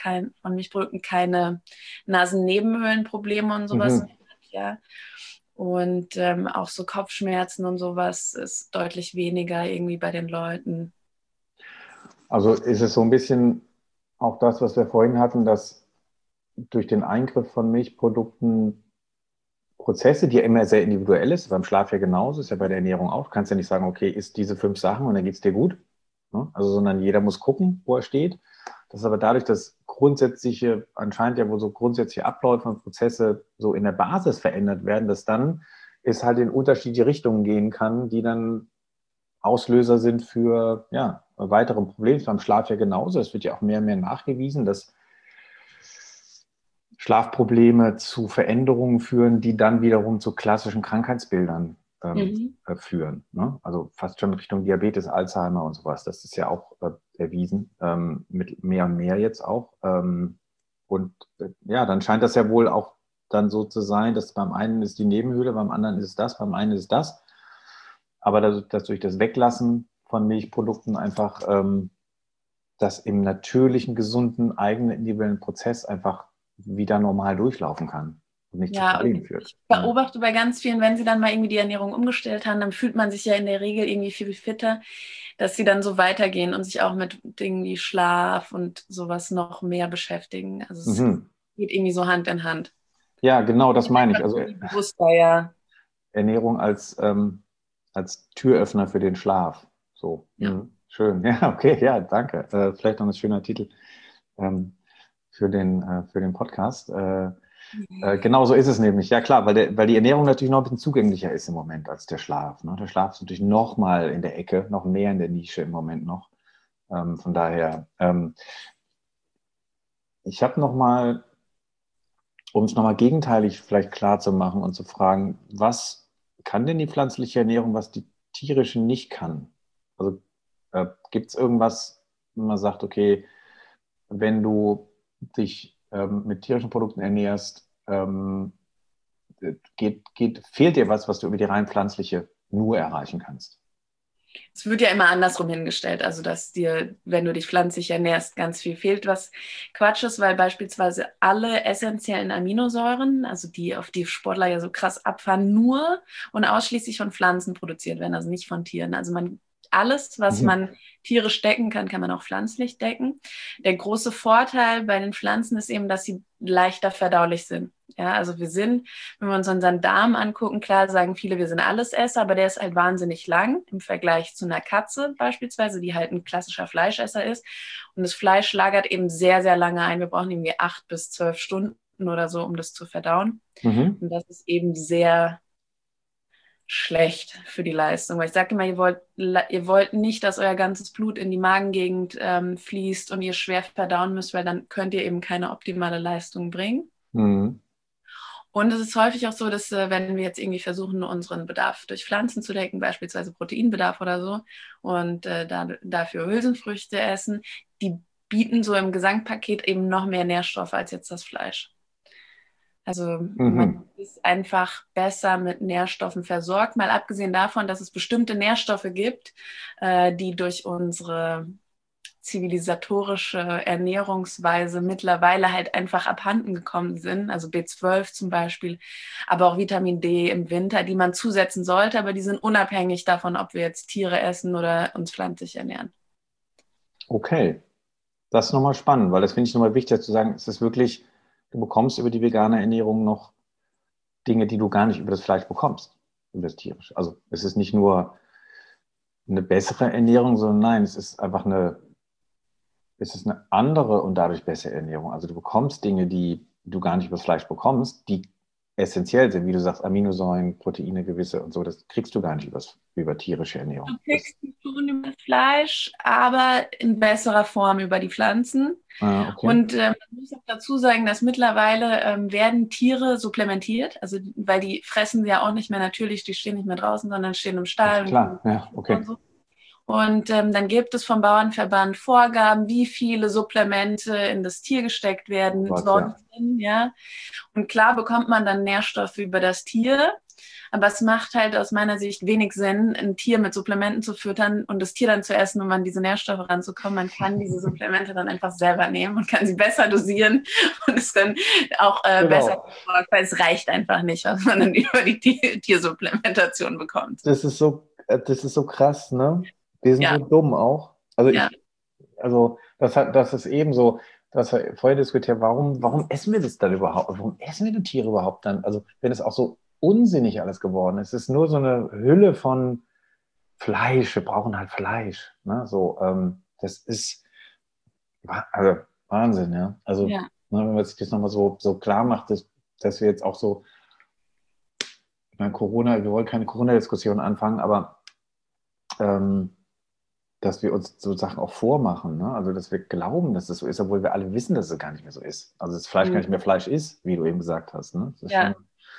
keine Nasennebenhöhlenprobleme und sowas hat. Ja. Und auch so Kopfschmerzen und sowas ist deutlich weniger irgendwie bei den Leuten. Also ist es so ein bisschen auch das, was wir vorhin hatten, dass durch den Eingriff von Milchprodukten Prozesse, die ja immer sehr individuell ist, beim Schlaf ja genauso, ist ja bei der Ernährung auch. Du kannst ja nicht sagen, okay, isst diese 5 Sachen und dann geht es dir gut. Ne? Also, sondern jeder muss gucken, wo er steht. Das ist aber dadurch, dass grundsätzliche, anscheinend ja, wo so grundsätzliche Abläufe und Prozesse so in der Basis verändert werden, dass dann es halt in unterschiedliche Richtungen gehen kann, die dann Auslöser sind für ja, weitere Probleme. Beim Schlaf ja genauso. Es wird ja auch mehr und mehr nachgewiesen, dass Schlafprobleme zu Veränderungen führen, die dann wiederum zu klassischen Krankheitsbildern führen. Ne? Also fast schon Richtung Diabetes, Alzheimer und sowas. Das ist ja auch erwiesen, mit mehr und mehr jetzt auch. Ja, dann scheint das ja wohl auch dann so zu sein, dass beim einen ist die Nebenhöhle, beim anderen ist es das, beim einen ist es das. Aber dass durch das Weglassen von Milchprodukten einfach das im natürlichen, gesunden, eigenen, individuellen Prozess einfach wieder normal durchlaufen kann und nicht zu Problemen führt. Ich beobachte bei ganz vielen, wenn sie dann mal irgendwie die Ernährung umgestellt haben, dann fühlt man sich ja in der Regel irgendwie viel fitter, dass sie dann so weitergehen und sich auch mit Dingen wie Schlaf und sowas noch mehr beschäftigen. Also es geht irgendwie so Hand in Hand. Ja, genau, das meine ich. Also bewusster, ja. Ernährung als Türöffner für den Schlaf. So, schön. Ja, okay, ja, danke. Vielleicht noch ein schöner Titel für den Podcast. Genau so ist es nämlich. Ja, klar, weil die Ernährung natürlich noch ein bisschen zugänglicher ist im Moment als der Schlaf. Ne? Der Schlaf ist natürlich noch mal in der Ecke, noch mehr in der Nische im Moment noch. Von daher, ich habe noch mal, um es nochmal gegenteilig vielleicht klar zu machen und zu fragen, was kann denn die pflanzliche Ernährung, was die tierische nicht kann? Also gibt es irgendwas, wenn man sagt, okay, wenn du dich mit tierischen Produkten ernährst, fehlt dir was du über die rein pflanzliche nur erreichen kannst? Es wird ja immer andersrum hingestellt, also dass dir, wenn du dich pflanzlich ernährst, ganz viel fehlt, was Quatsch ist, weil beispielsweise alle essentiellen Aminosäuren, also die auf die Sportler ja so krass abfahren, nur und ausschließlich von Pflanzen produziert werden, also nicht von Tieren. Also alles, was man tierisch decken kann, kann man auch pflanzlich decken. Der große Vorteil bei den Pflanzen ist eben, dass sie leichter verdaulich sind. Ja, also wenn wir uns unseren Darm angucken, klar sagen viele, wir sind Allesesser, aber der ist halt wahnsinnig lang im Vergleich zu einer Katze beispielsweise, die halt ein klassischer Fleischesser ist. Und das Fleisch lagert eben sehr, sehr lange ein. Wir brauchen irgendwie 8 bis 12 Stunden oder so, um das zu verdauen. Und das ist eben sehr schlecht für die Leistung. Weil ich sage immer, ihr wollt nicht, dass euer ganzes Blut in die Magengegend fließt und ihr schwer verdauen müsst, weil dann könnt ihr eben keine optimale Leistung bringen. Und es ist häufig auch so, dass wenn wir jetzt irgendwie versuchen, unseren Bedarf durch Pflanzen zu decken, beispielsweise Proteinbedarf oder so, und dafür Hülsenfrüchte essen, die bieten so im Gesamtpaket eben noch mehr Nährstoffe als jetzt das Fleisch. Also man ist einfach besser mit Nährstoffen versorgt, mal abgesehen davon, dass es bestimmte Nährstoffe gibt, die durch unsere zivilisatorische Ernährungsweise mittlerweile halt einfach abhanden gekommen sind, also B12 zum Beispiel, aber auch Vitamin D im Winter, die man zusetzen sollte, aber die sind unabhängig davon, ob wir jetzt Tiere essen oder uns pflanzlich ernähren. Okay, das ist nochmal spannend, weil das finde ich nochmal wichtig zu sagen, es ist wirklich, du bekommst über die vegane Ernährung noch Dinge, die du gar nicht über das Fleisch bekommst, über das tierische. Also es ist nicht nur eine bessere Ernährung, sondern nein, es ist einfach es ist eine andere und dadurch bessere Ernährung. Also du bekommst Dinge, die du gar nicht über das Fleisch bekommst, die essentiell sind, wie du sagst, Aminosäuren, Proteine, gewisse und so, das kriegst du gar nicht über tierische Ernährung. Du kriegst die schon über das Fleisch, aber in besserer Form über die Pflanzen. Okay. Und man muss auch dazu sagen, dass mittlerweile werden Tiere supplementiert, also weil die fressen ja auch nicht mehr natürlich, die stehen nicht mehr draußen, sondern stehen im Stall. Klar, ja, okay. Und so. Und dann gibt es vom Bauernverband Vorgaben, wie viele Supplemente in das Tier gesteckt werden sollen. Ja. Und klar bekommt man dann Nährstoffe über das Tier, aber es macht halt aus meiner Sicht wenig Sinn, ein Tier mit Supplementen zu füttern und das Tier dann zu essen, um an diese Nährstoffe ranzukommen. Man kann diese Supplemente dann einfach selber nehmen und kann sie besser dosieren und es dann auch besser versorgt, weil es reicht einfach nicht, was man dann über die Tiersupplementation bekommt. Das ist so krass, ne? Wir sind so dumm auch. Also das ist eben so, dass wir vorher diskutiert, warum essen wir das dann überhaupt? Warum essen wir die Tiere überhaupt dann? Also wenn es auch so unsinnig alles geworden ist, es ist nur so eine Hülle von Fleisch, wir brauchen halt Fleisch. Ne? So, das ist also Wahnsinn, ja. Also ne, wenn man sich das nochmal so klar macht, dass wir jetzt auch so, ich meine, wir wollen keine Corona-Diskussion anfangen, aber dass wir uns so Sachen auch vormachen, ne? Also dass wir glauben, dass es so ist, obwohl wir alle wissen, dass es gar nicht mehr so ist. Also das Fleisch gar nicht mehr Fleisch ist, wie du eben gesagt hast. Ne? Das ist schon...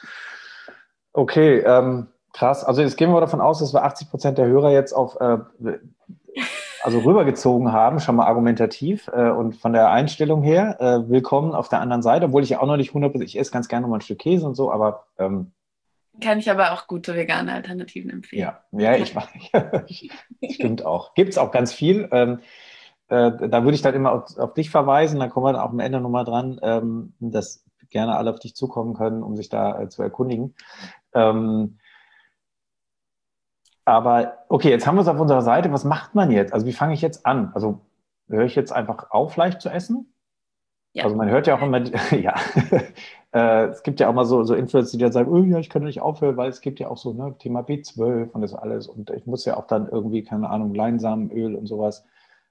Okay, krass. Also jetzt gehen wir davon aus, dass wir 80% der Hörer jetzt also rübergezogen haben, schon mal argumentativ und von der Einstellung her willkommen auf der anderen Seite, obwohl ich ja auch noch nicht 100%, ich esse ganz gerne noch mal ein Stück Käse und so, aber kann ich aber auch gute vegane Alternativen empfehlen. Ja, ich weiß. Stimmt auch. Gibt es auch ganz viel. Da würde ich dann immer auf dich verweisen, dann kommen wir dann auch am Ende nochmal dran, dass gerne alle auf dich zukommen können, um sich da zu erkundigen. Aber okay, jetzt haben wir es auf unserer Seite. Was macht man jetzt? Also wie fange ich jetzt an? Also höre ich jetzt einfach auf, Fleisch zu essen? Ja. Also man hört ja auch immer, ja, es gibt ja auch mal so Influencer, die dann sagen, oh ja, ich kann nicht aufhören, weil es gibt ja auch so, ne, Thema B12 und das alles und ich muss ja auch dann irgendwie, keine Ahnung, Leinsamenöl und sowas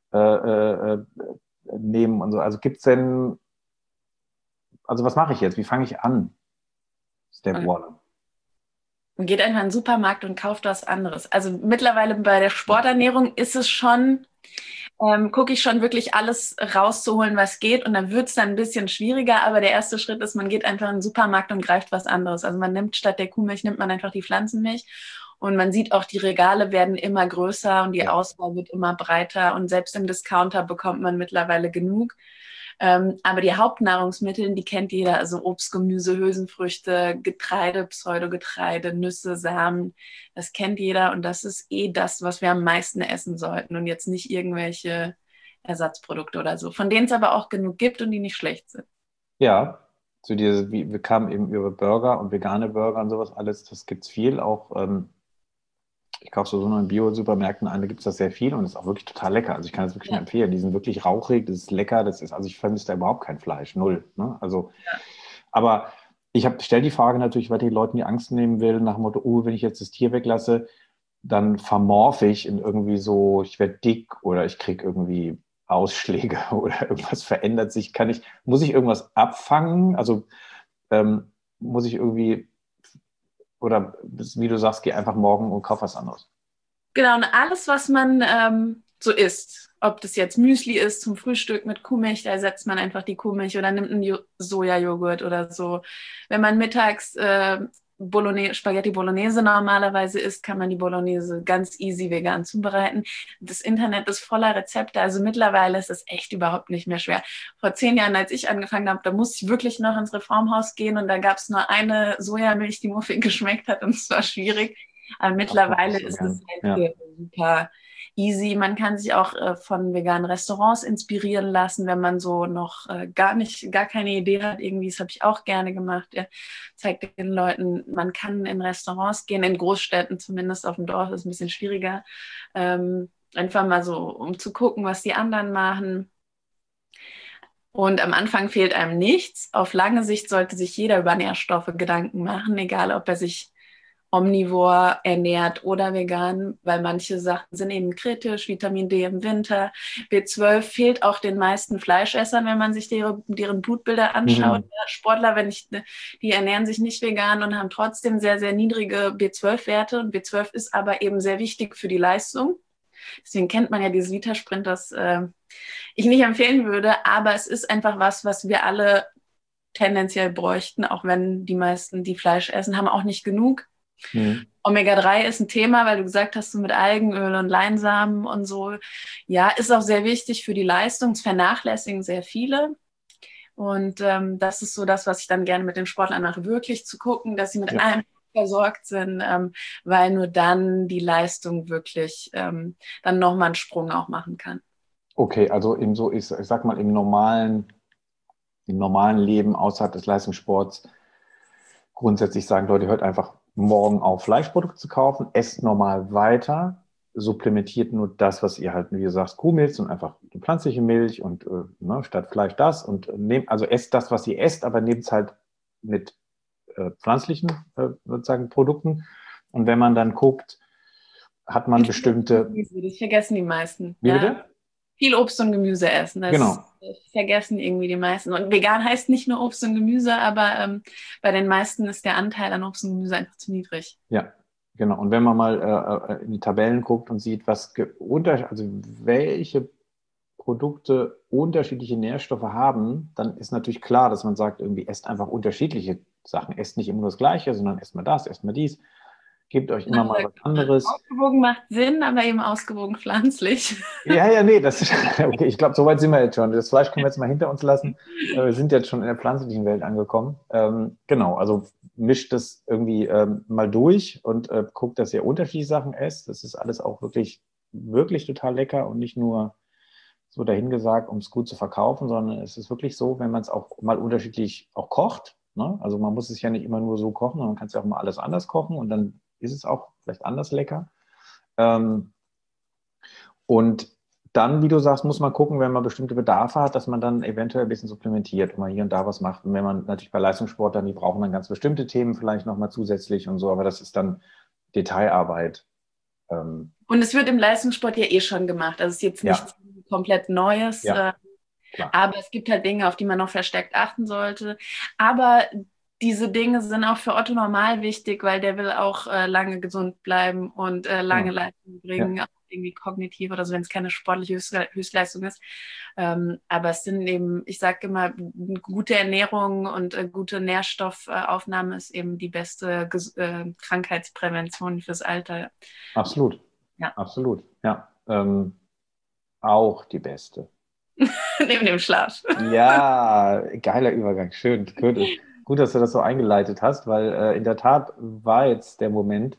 nehmen und so. Also gibt's denn, also was mache ich jetzt? Wie fange ich an? Step one. Man geht einfach in den Supermarkt und kauft was anderes. Also mittlerweile bei der Sporternährung ist es schon, gucke ich schon wirklich alles rauszuholen, was geht. Und dann wird es dann ein bisschen schwieriger. Aber der erste Schritt ist, man geht einfach in den Supermarkt und greift was anderes. Also man nimmt statt der Kuhmilch, nimmt man einfach die Pflanzenmilch. Und man sieht auch, die Regale werden immer größer und die Auswahl wird immer breiter. Und selbst im Discounter bekommt man mittlerweile genug. Aber die Hauptnahrungsmittel, die kennt jeder. Also Obst, Gemüse, Hülsenfrüchte, Getreide, Pseudogetreide, Nüsse, Samen. Das kennt jeder und das ist das, was wir am meisten essen sollten und jetzt nicht irgendwelche Ersatzprodukte oder so, von denen es aber auch genug gibt und die nicht schlecht sind. Ja, wir kamen eben über Burger und vegane Burger und sowas alles, das gibt's viel. Auch, ich Ich kaufe so in Bio-Supermärkten ein, da gibt es das sehr viel und das ist auch wirklich total lecker. Also ich kann das wirklich nur empfehlen. Die sind wirklich rauchig, das ist lecker, also ich vermisse da überhaupt kein Fleisch, null. Ne? Also, aber stelle die Frage natürlich, weil ich den Leuten die Angst nehmen will, nach dem Motto, oh, wenn ich jetzt das Tier weglasse, dann vermorfe ich in irgendwie so, ich werde dick oder ich kriege irgendwie Ausschläge oder irgendwas verändert sich. Muss ich irgendwas abfangen? Also muss ich irgendwie, oder wie du sagst, geh einfach morgen und kauf was anderes. Genau, und alles, was man so isst, ob das jetzt Müsli ist zum Frühstück mit Kuhmilch, da ersetzt man einfach die Kuhmilch oder nimmt einen Sojajoghurt oder so. Wenn man mittags Spaghetti Bolognese normalerweise isst, kann man die Bolognese ganz easy vegan zubereiten. Das Internet ist voller Rezepte, also mittlerweile ist es echt überhaupt nicht mehr schwer. Vor 10 Jahren, als ich angefangen habe, da musste ich wirklich noch ins Reformhaus gehen und da gab es nur eine Sojamilch, die muffig geschmeckt hat und es war schwierig. Aber mittlerweile ist es halt super easy. Man kann sich auch von veganen Restaurants inspirieren lassen, wenn man so noch gar keine Idee hat. Irgendwie, das habe ich auch gerne gemacht. Er zeigt den Leuten, man kann in Restaurants gehen, in Großstädten zumindest, auf dem Dorf ist es ein bisschen schwieriger. Einfach mal so, um zu gucken, was die anderen machen. Und am Anfang fehlt einem nichts. Auf lange Sicht sollte sich jeder über Nährstoffe Gedanken machen, egal ob er sich omnivor ernährt oder vegan, weil manche Sachen sind eben kritisch, Vitamin D im Winter, B12 fehlt auch den meisten Fleischessern, wenn man sich deren Blutbilder anschaut. Sportler, die ernähren sich nicht vegan und haben trotzdem sehr, sehr niedrige B12-Werte und B12 ist aber eben sehr wichtig für die Leistung. Deswegen kennt man ja dieses Vitasprint, das ich nicht empfehlen würde, aber es ist einfach was wir alle tendenziell bräuchten, auch wenn die meisten, die Fleisch essen, haben auch nicht genug. Omega-3 ist ein Thema, weil du gesagt hast, so mit Algenöl und Leinsamen und so. Ja, ist auch sehr wichtig für die Leistung. Es vernachlässigen sehr viele. Und das ist so das, was ich dann gerne mit den Sportlern mache, wirklich zu gucken, dass sie mit allem versorgt sind, weil nur dann die Leistung wirklich dann nochmal einen Sprung auch machen kann. Okay, also ich sag mal, im normalen Leben außerhalb des Leistungssports grundsätzlich sagen Leute, hört einfach morgen auf, Fleischprodukte zu kaufen, esst normal weiter, supplementiert nur das, was ihr halt, wie du sagst, Kuhmilch und einfach die pflanzliche Milch und statt Fleisch das und also esst das, was ihr esst, aber nehmt es halt mit pflanzlichen sozusagen Produkten. Und wenn man dann guckt, hat man bestimmte... Das vergessen die meisten. Wie bitte? Viel Obst und Gemüse essen. Das vergessen irgendwie die meisten. Und vegan heißt nicht nur Obst und Gemüse, aber bei den meisten ist der Anteil an Obst und Gemüse einfach zu niedrig. Ja, genau. Und wenn man mal in die Tabellen guckt und sieht, welche Produkte unterschiedliche Nährstoffe haben, dann ist natürlich klar, dass man sagt, irgendwie esst einfach unterschiedliche Sachen. Esst nicht immer das Gleiche, sondern esst mal das, esst mal dies. Gebt euch immer mal was anderes. Ausgewogen macht Sinn, aber eben ausgewogen pflanzlich. Ja, nee, das ist okay. Ich glaube, soweit sind wir jetzt schon. Das Fleisch können wir jetzt mal hinter uns lassen. Wir sind jetzt schon in der pflanzlichen Welt angekommen. Genau, also mischt das irgendwie mal durch und guckt, dass ihr unterschiedliche Sachen esst. Das ist alles auch wirklich, wirklich total lecker und nicht nur so dahingesagt, um es gut zu verkaufen, sondern es ist wirklich so, wenn man es auch mal unterschiedlich auch kocht. Ne? Also man muss es ja nicht immer nur so kochen, sondern man kann es ja auch mal alles anders kochen und dann ist es auch vielleicht anders lecker. Und dann, wie du sagst, muss man gucken, wenn man bestimmte Bedarfe hat, dass man dann eventuell ein bisschen supplementiert und mal hier und da was macht. Und wenn man natürlich bei Leistungssportlern, die brauchen dann ganz bestimmte Themen vielleicht nochmal zusätzlich und so, aber das ist dann Detailarbeit. Und es wird im Leistungssport ja eh schon gemacht. Also es ist jetzt nichts komplett Neues. Aber es gibt halt Dinge, auf die man noch verstärkt achten sollte. Aber diese Dinge sind auch für Otto normal wichtig, weil der will auch lange gesund bleiben und lange Leistung bringen, auch irgendwie kognitiv oder so, wenn es keine sportliche Höchstleistung ist. Aber es sind eben, ich sage immer, gute Ernährung und gute Nährstoffaufnahme ist eben die beste Krankheitsprävention fürs Alter. Absolut. Ja. Absolut. Ja. Auch die beste. Neben dem Schlaf. Ja, geiler Übergang. Schön. Gut, dass du das so eingeleitet hast, weil in der Tat war jetzt der Moment,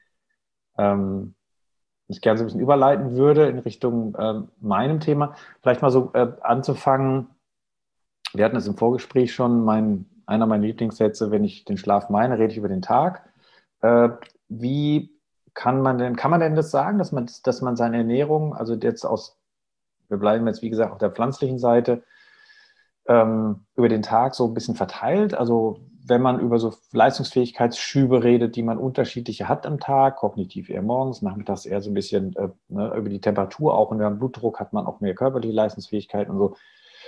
ich gerne so ein bisschen überleiten würde in Richtung meinem Thema. Vielleicht mal so anzufangen. Wir hatten es im Vorgespräch schon, einer meiner Lieblingssätze, wenn ich den Schlaf meine, rede ich über den Tag. Wie kann man denn das sagen, dass man seine Ernährung, also jetzt wir bleiben jetzt wie gesagt auf der pflanzlichen Seite, über den Tag so ein bisschen verteilt? Also wenn man über so Leistungsfähigkeitsschübe redet, die man unterschiedliche hat am Tag, kognitiv eher morgens, nachmittags eher so ein bisschen über die Temperatur auch und über den Blutdruck hat man auch mehr körperliche Leistungsfähigkeit und so.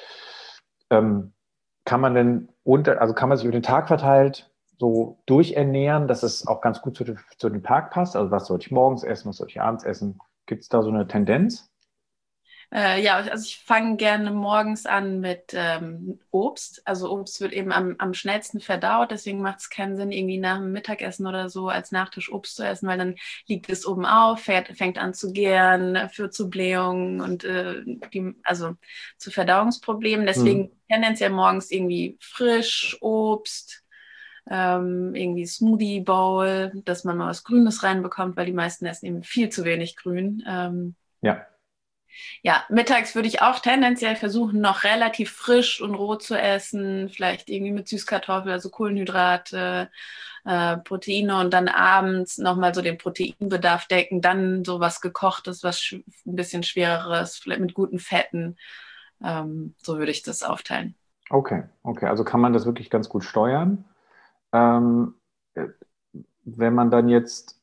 Kann man sich über den Tag verteilt so durchernähren, dass es auch ganz gut zu dem Tag passt? Also was sollte ich morgens essen, was sollte ich abends essen? Gibt es da so eine Tendenz? Ja, also ich fange gerne morgens an mit Obst. Also Obst wird eben am schnellsten verdaut, deswegen macht es keinen Sinn, irgendwie nach dem Mittagessen oder so als Nachtisch Obst zu essen, weil dann liegt es oben auf, fängt an zu gären, führt zu Blähungen und also zu Verdauungsproblemen. Deswegen tendenziell morgens irgendwie frisch Obst, irgendwie Smoothie Bowl, dass man mal was Grünes reinbekommt, weil die meisten essen eben viel zu wenig Grün. Ja. Ja, mittags würde ich auch tendenziell versuchen, noch relativ frisch und roh zu essen, vielleicht irgendwie mit Süßkartoffel, also Kohlenhydrate, Proteine und dann abends nochmal so den Proteinbedarf decken, dann so was Gekochtes, was ein bisschen Schwereres, vielleicht mit guten Fetten. So würde ich das aufteilen. Okay. Also kann man das wirklich ganz gut steuern. Ähm, äh, Wenn man dann jetzt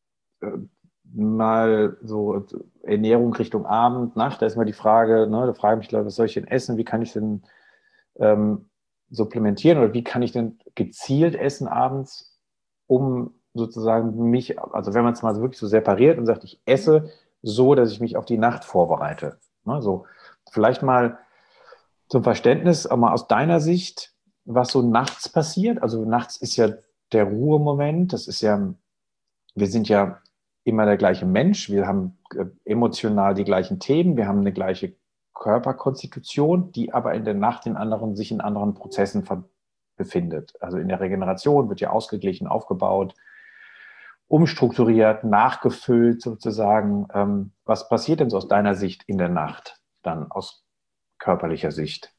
mal so Ernährung Richtung Abend, Nacht, da ist mal die Frage, ne, da frage ich mich, Leute, was soll ich denn essen? Wie kann ich denn supplementieren oder wie kann ich denn gezielt essen abends, um sozusagen also wenn man es mal so wirklich so separiert und sagt, ich esse so, dass ich mich auf die Nacht vorbereite. Ne, so, vielleicht mal zum Verständnis, auch mal aus deiner Sicht, was so nachts passiert. Also nachts ist ja der Ruhemoment, wir sind ja immer der gleiche Mensch, wir haben emotional die gleichen Themen, wir haben eine gleiche Körperkonstitution, die aber in der Nacht sich in anderen Prozessen befindet. Also in der Regeneration wird ja ausgeglichen, aufgebaut, umstrukturiert, nachgefüllt sozusagen. Was passiert denn so aus deiner Sicht in der Nacht, dann aus körperlicher Sicht?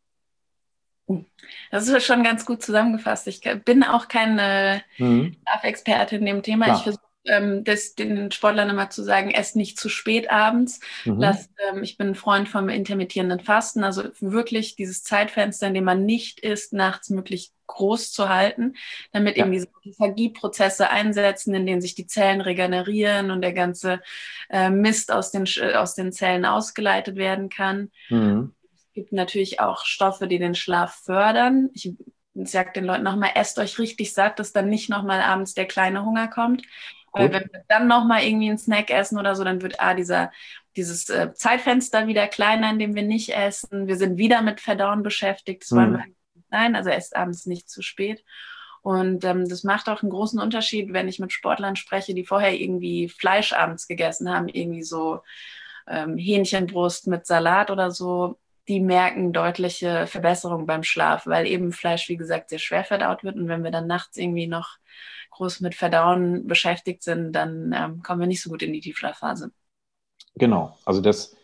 Das ist schon ganz gut zusammengefasst. Ich bin auch keine Schlafexpertin in dem Thema. Ich Klar. versuche den Sportlern immer zu sagen, esst nicht zu spät abends. Ich bin ein Freund vom intermittierenden Fasten, also wirklich dieses Zeitfenster, in dem man nicht isst, nachts möglichst groß zu halten, damit eben diese Autophagieprozesse einsetzen, in denen sich die Zellen regenerieren und der ganze Mist aus den Zellen ausgeleitet werden kann. Gibt natürlich auch Stoffe, die den Schlaf fördern. Ich sage den Leuten nochmal, esst euch richtig satt, dass dann nicht nochmal abends der kleine Hunger kommt. Weil wenn wir dann nochmal irgendwie einen Snack essen oder so, dann wird dieses Zeitfenster wieder kleiner, in dem wir nicht essen. Wir sind wieder mit Verdauen beschäftigt. Das wollen wir eigentlich nicht sein. Also esst abends nicht zu spät. Und das macht auch einen großen Unterschied, wenn ich mit Sportlern spreche, die vorher irgendwie Fleisch abends gegessen haben, irgendwie so Hähnchenbrust mit Salat oder so. Die merken deutliche Verbesserung beim Schlaf, weil eben Fleisch, wie gesagt, sehr schwer verdaut wird. Und wenn wir dann nachts irgendwie noch groß mit Verdauen beschäftigt sind, dann kommen wir nicht so gut in die Tiefschlafphase. Genau, also das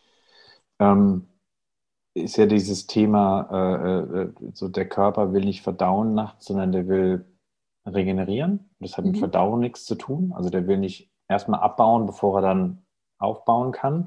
ist ja dieses Thema, so der Körper will nicht verdauen nachts, sondern der will regenerieren. Das hat mit Verdauung nichts zu tun. Also der will nicht erstmal abbauen, bevor er dann aufbauen kann.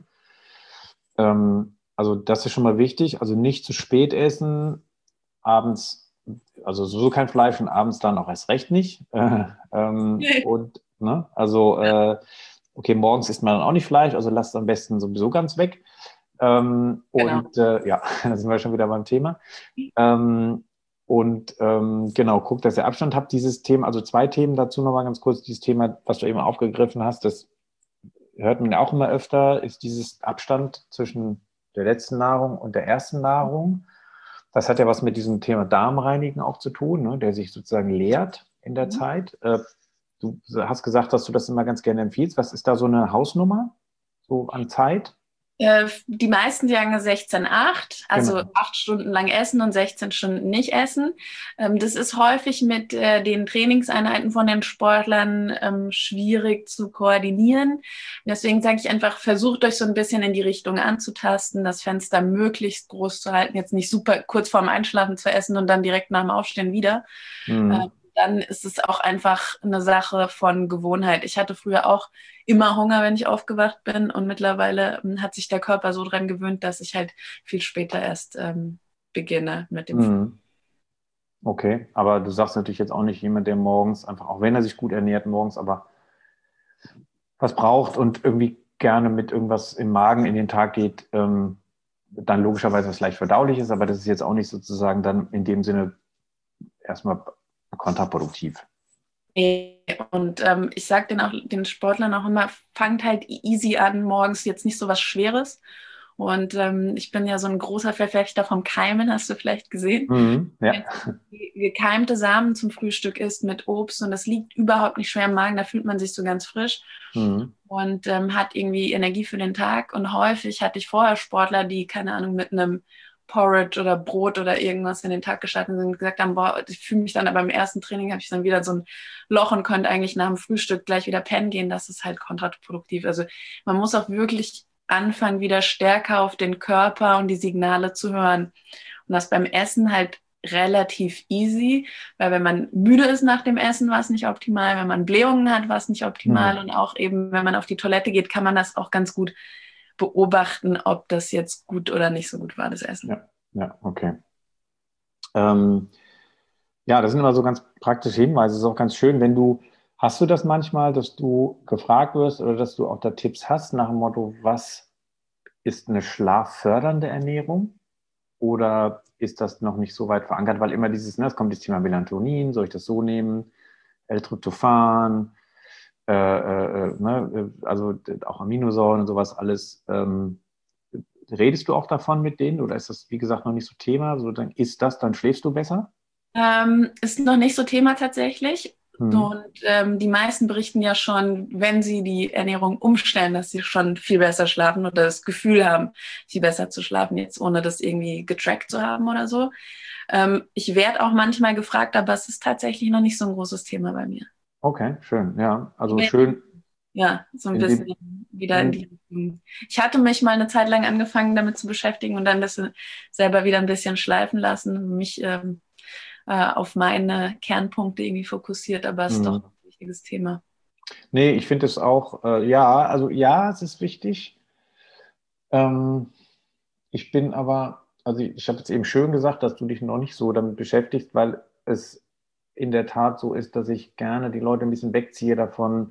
Also das ist schon mal wichtig. Also nicht zu spät essen, abends, also sowieso kein Fleisch und abends dann auch erst recht nicht. Und ne, also okay, morgens isst man dann auch nicht Fleisch, also lasst es am besten sowieso ganz weg. Genau. Ja, da sind wir schon wieder beim Thema. Genau, guckt, dass ihr Abstand habt. Dieses Thema, also 2 Themen dazu nochmal ganz kurz. Dieses Thema, was du eben aufgegriffen hast, das hört man ja auch immer öfter, ist dieses Abstand zwischen der letzten Nahrung und der ersten Nahrung. Das hat ja was mit diesem Thema Darmreinigen auch zu tun, ne, der sich sozusagen leert in der Zeit. Du hast gesagt, dass du das immer ganz gerne empfiehlst. Was ist da so eine Hausnummer, so an Zeit? Die meisten sagen 16,8, also 8 Stunden lang essen und 16 Stunden nicht essen. Das ist häufig mit den Trainingseinheiten von den Sportlern schwierig zu koordinieren. Deswegen sage ich einfach, versucht euch so ein bisschen in die Richtung anzutasten, das Fenster möglichst groß zu halten, jetzt nicht super kurz vorm Einschlafen zu essen und dann direkt nach dem Aufstehen wieder. dann ist es auch einfach eine Sache von Gewohnheit. Ich hatte früher auch immer Hunger, wenn ich aufgewacht bin, und mittlerweile hat sich der Körper so dran gewöhnt, dass ich halt viel später erst beginne mit dem Frühstück. Mhm. Okay, aber du sagst natürlich jetzt auch nicht jemand, der morgens einfach, auch wenn er sich gut ernährt morgens, aber was braucht und irgendwie gerne mit irgendwas im Magen in den Tag geht, dann logischerweise was leicht verdaulich ist, aber das ist jetzt auch nicht sozusagen dann in dem Sinne erstmal kontraproduktiv. Und ich sage den Sportlern auch immer, fangt halt easy an, morgens jetzt nicht so was Schweres. Und ich bin ja so ein großer Verfechter vom Keimen, hast du vielleicht gesehen. Mhm, ja. Wenn man gekeimte Samen zum Frühstück isst mit Obst, und das liegt überhaupt nicht schwer im Magen, da fühlt man sich so ganz frisch Mhm. und hat irgendwie Energie für den Tag. Und häufig hatte ich vorher Sportler, die, keine Ahnung, mit einem Porridge oder Brot oder irgendwas in den Tag gestartet sind und gesagt haben, boah, ich fühle mich dann, aber im ersten Training habe ich dann wieder so ein Loch und konnte eigentlich nach dem Frühstück gleich wieder pennen gehen. Das ist halt kontraproduktiv. Also man muss auch wirklich anfangen, wieder stärker auf den Körper und die Signale zu hören. Und das beim Essen halt relativ easy, weil wenn man müde ist nach dem Essen, war es nicht optimal. Wenn man Blähungen hat, war es nicht optimal. Mhm. Und auch eben, wenn man auf die Toilette geht, kann man das auch ganz gut beobachten, ob das jetzt gut oder nicht so gut war, das Essen. Ja, ja, okay. Ähm, ja, das sind immer so ganz praktische Hinweise. Es ist auch ganz schön, wenn hast du das manchmal, dass du gefragt wirst oder dass du auch da Tipps hast nach dem Motto, was ist eine schlaffördernde Ernährung? Oder ist das noch nicht so weit verankert? Weil immer es kommt das Thema Melatonin, soll ich das so nehmen? L-Tryptophan, also auch Aminosäuren und sowas alles. Redest du auch davon mit denen oder ist das, wie gesagt, noch nicht so Thema? So, dann isst das, dann schläfst du besser? Ist noch nicht so Thema tatsächlich. Hm. Und die meisten berichten ja schon, wenn sie die Ernährung umstellen, dass sie schon viel besser schlafen oder das Gefühl haben, viel besser zu schlafen, jetzt ohne das irgendwie getrackt zu haben oder so. Ich werde auch manchmal gefragt, aber es ist tatsächlich noch nicht so ein großes Thema bei mir. Okay, schön, ja. Also Nee. schön Ja, so ein in bisschen dem, wieder in die in, Richtung. Ich hatte mich mal eine Zeit lang angefangen, damit zu beschäftigen und dann das selber wieder ein bisschen schleifen lassen, mich auf meine Kernpunkte irgendwie fokussiert, aber es ist doch hm. ein wichtiges Thema. Nee, ich finde es auch, ja, also ja, es ist wichtig. Ähm, Ich bin aber, also ich habe jetzt eben schön gesagt, dass du dich noch nicht so damit beschäftigst, weil es in der Tat so ist, dass ich gerne die Leute ein bisschen wegziehe davon,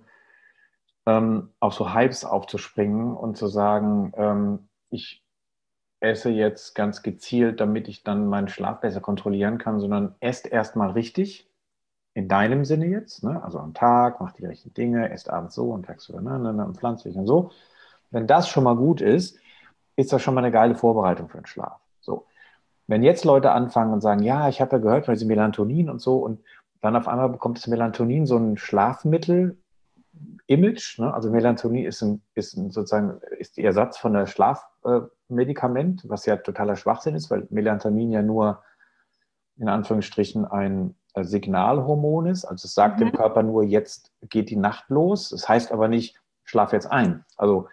auf so Hypes aufzuspringen und zu sagen, ich esse jetzt ganz gezielt, damit ich dann meinen Schlaf besser kontrollieren kann, sondern esst erstmal richtig, in deinem Sinne jetzt, ne? Also am Tag, mach die richtigen Dinge, esst abends so und tagsüber und pflanzlich und so. Wenn das schon mal gut ist, ist das schon mal eine geile Vorbereitung für den Schlaf. So. Wenn jetzt Leute anfangen und sagen, ja, ich habe ja gehört, weil sie Melatonin und so, und dann auf einmal bekommt das Melatonin so ein Schlafmittel-Image. Ne? Also Melatonin sozusagen ist der Ersatz von der Schlafmedikament, was ja totaler Schwachsinn ist, weil Melatonin ja nur in Anführungsstrichen ein Signalhormon ist. Also es sagt dem Mhm. Körper nur, jetzt geht die Nacht los. Das heißt aber nicht, schlaf jetzt ein. Also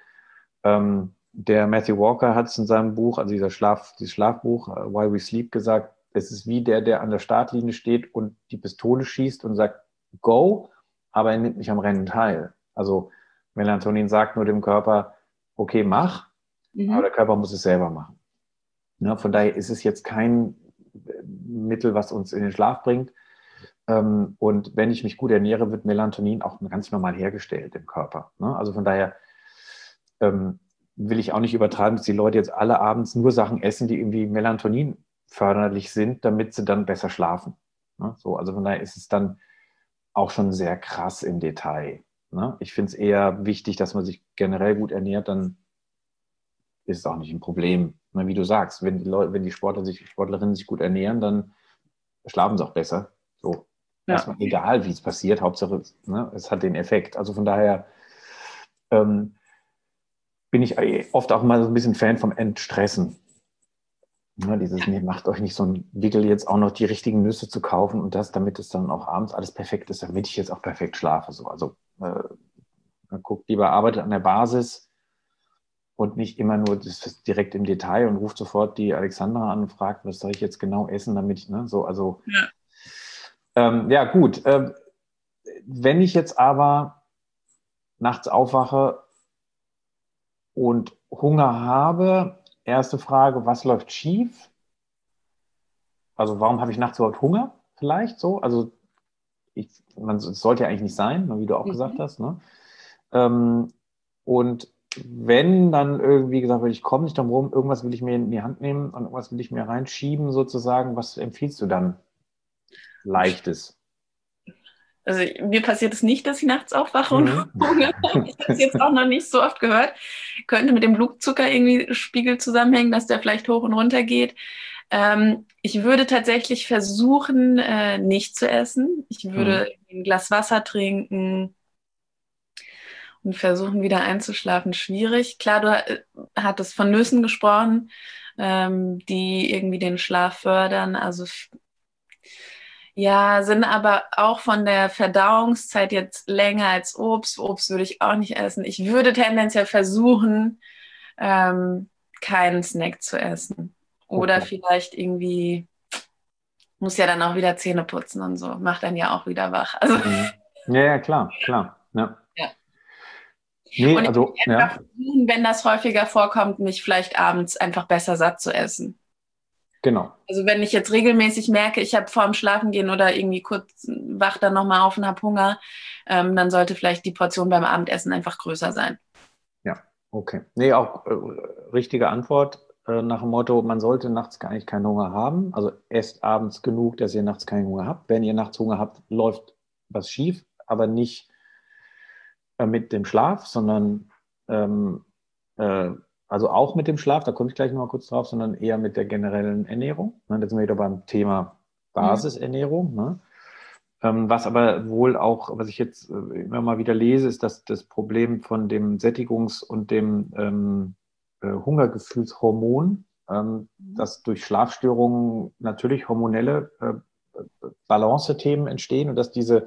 der Matthew Walker hat es in seinem Buch, also dieses Schlafbuch, Why We Sleep, gesagt, es ist wie der an der Startlinie steht und die Pistole schießt und sagt, go, aber er nimmt nicht am Rennen teil. Also Melatonin sagt nur dem Körper, okay, mach, aber Mhm. der Körper muss es selber machen. Ja, von daher ist es jetzt kein Mittel, was uns in den Schlaf bringt. Und wenn ich mich gut ernähre, wird Melatonin auch ganz normal hergestellt im Körper. Ne? Also von daher ähm, will ich auch nicht übertreiben, dass die Leute jetzt alle abends nur Sachen essen, die irgendwie Melatonin förderlich sind, damit sie dann besser schlafen. Ne? So, also von daher ist es dann auch schon sehr krass im Detail. Ne? Ich finde es eher wichtig, dass man sich generell gut ernährt, dann ist es auch nicht ein Problem. Ne? Wie du sagst, wenn die Sportlerinnen sich gut ernähren, dann schlafen sie auch besser. So, Ja. erstmal egal, wie es passiert, Hauptsache, ne, es hat den Effekt. Also von daher ähm, bin ich oft auch mal so ein bisschen Fan vom Entstressen. Ja, nee, macht euch nicht so ein Wickel, jetzt auch noch die richtigen Nüsse zu kaufen und das, damit es dann auch abends alles perfekt ist, damit ich jetzt auch perfekt schlafe. So. Also guckt lieber, arbeitet an der Basis und nicht immer nur das direkt im Detail und ruft sofort die Alexandra an und fragt, was soll ich jetzt genau essen, damit ich, ne, so, also Ja. Ja, gut. Wenn ich jetzt aber nachts aufwache und Hunger habe, erste Frage, was läuft schief? Also warum habe ich nachts überhaupt Hunger? Vielleicht so. Also es sollte ja eigentlich nicht sein, wie du auch gesagt Mhm. hast. Ne? Ähm, und wenn dann irgendwie gesagt wird, ich komme nicht drum rum, irgendwas will ich mir in die Hand nehmen und irgendwas will ich mir reinschieben sozusagen, was empfiehlst du dann? Leichtes. Also mir passiert es nicht, dass ich nachts aufwache und Mhm. Hunger habe. Ich habe es jetzt auch noch nicht so oft gehört. Könnte mit dem Blutzucker irgendwie Spiegel zusammenhängen, dass der vielleicht hoch und runter geht. Ich würde tatsächlich versuchen, nicht zu essen. Ich Mhm. würde ein Glas Wasser trinken und versuchen, wieder einzuschlafen. Schwierig. Klar, du hattest von Nüssen gesprochen, die irgendwie den Schlaf fördern. Also ja, sind aber auch von der Verdauungszeit jetzt länger als Obst. Obst würde ich auch nicht essen. Ich würde tendenziell versuchen, ähm, keinen Snack zu essen. Oder Okay. vielleicht irgendwie, muss ja dann auch wieder Zähne putzen und so. Macht dann ja auch wieder wach. Also, Mhm. Ja, ja, klar, klar. Ja. ja. Nee, Und ich würde also, einfach ja, versuchen, wenn das häufiger vorkommt, mich vielleicht abends einfach besser satt zu essen. genau. Also wenn ich jetzt regelmäßig merke, ich habe vorm Schlafengehen oder irgendwie kurz wach dann nochmal auf und habe Hunger, dann sollte vielleicht die Portion beim Abendessen einfach größer sein. Ja, okay. Nee, auch richtige Antwort nach dem Motto, man sollte nachts gar nicht keinen Hunger haben. Also esst abends genug, dass ihr nachts keinen Hunger habt. Wenn ihr nachts Hunger habt, läuft was schief, aber nicht mit dem Schlaf, sondern ähm, äh, also auch mit dem Schlaf, da komme ich gleich noch mal kurz drauf, sondern eher mit der generellen Ernährung. Ne, da sind wir wieder beim Thema Mhm. Basisernährung. Ne? Was aber wohl auch, was ich jetzt immer mal wieder lese, ist, dass das Problem von dem Sättigungs- und dem Hungergefühlshormon, dass durch Schlafstörungen natürlich hormonelle Balance-Themen entstehen und dass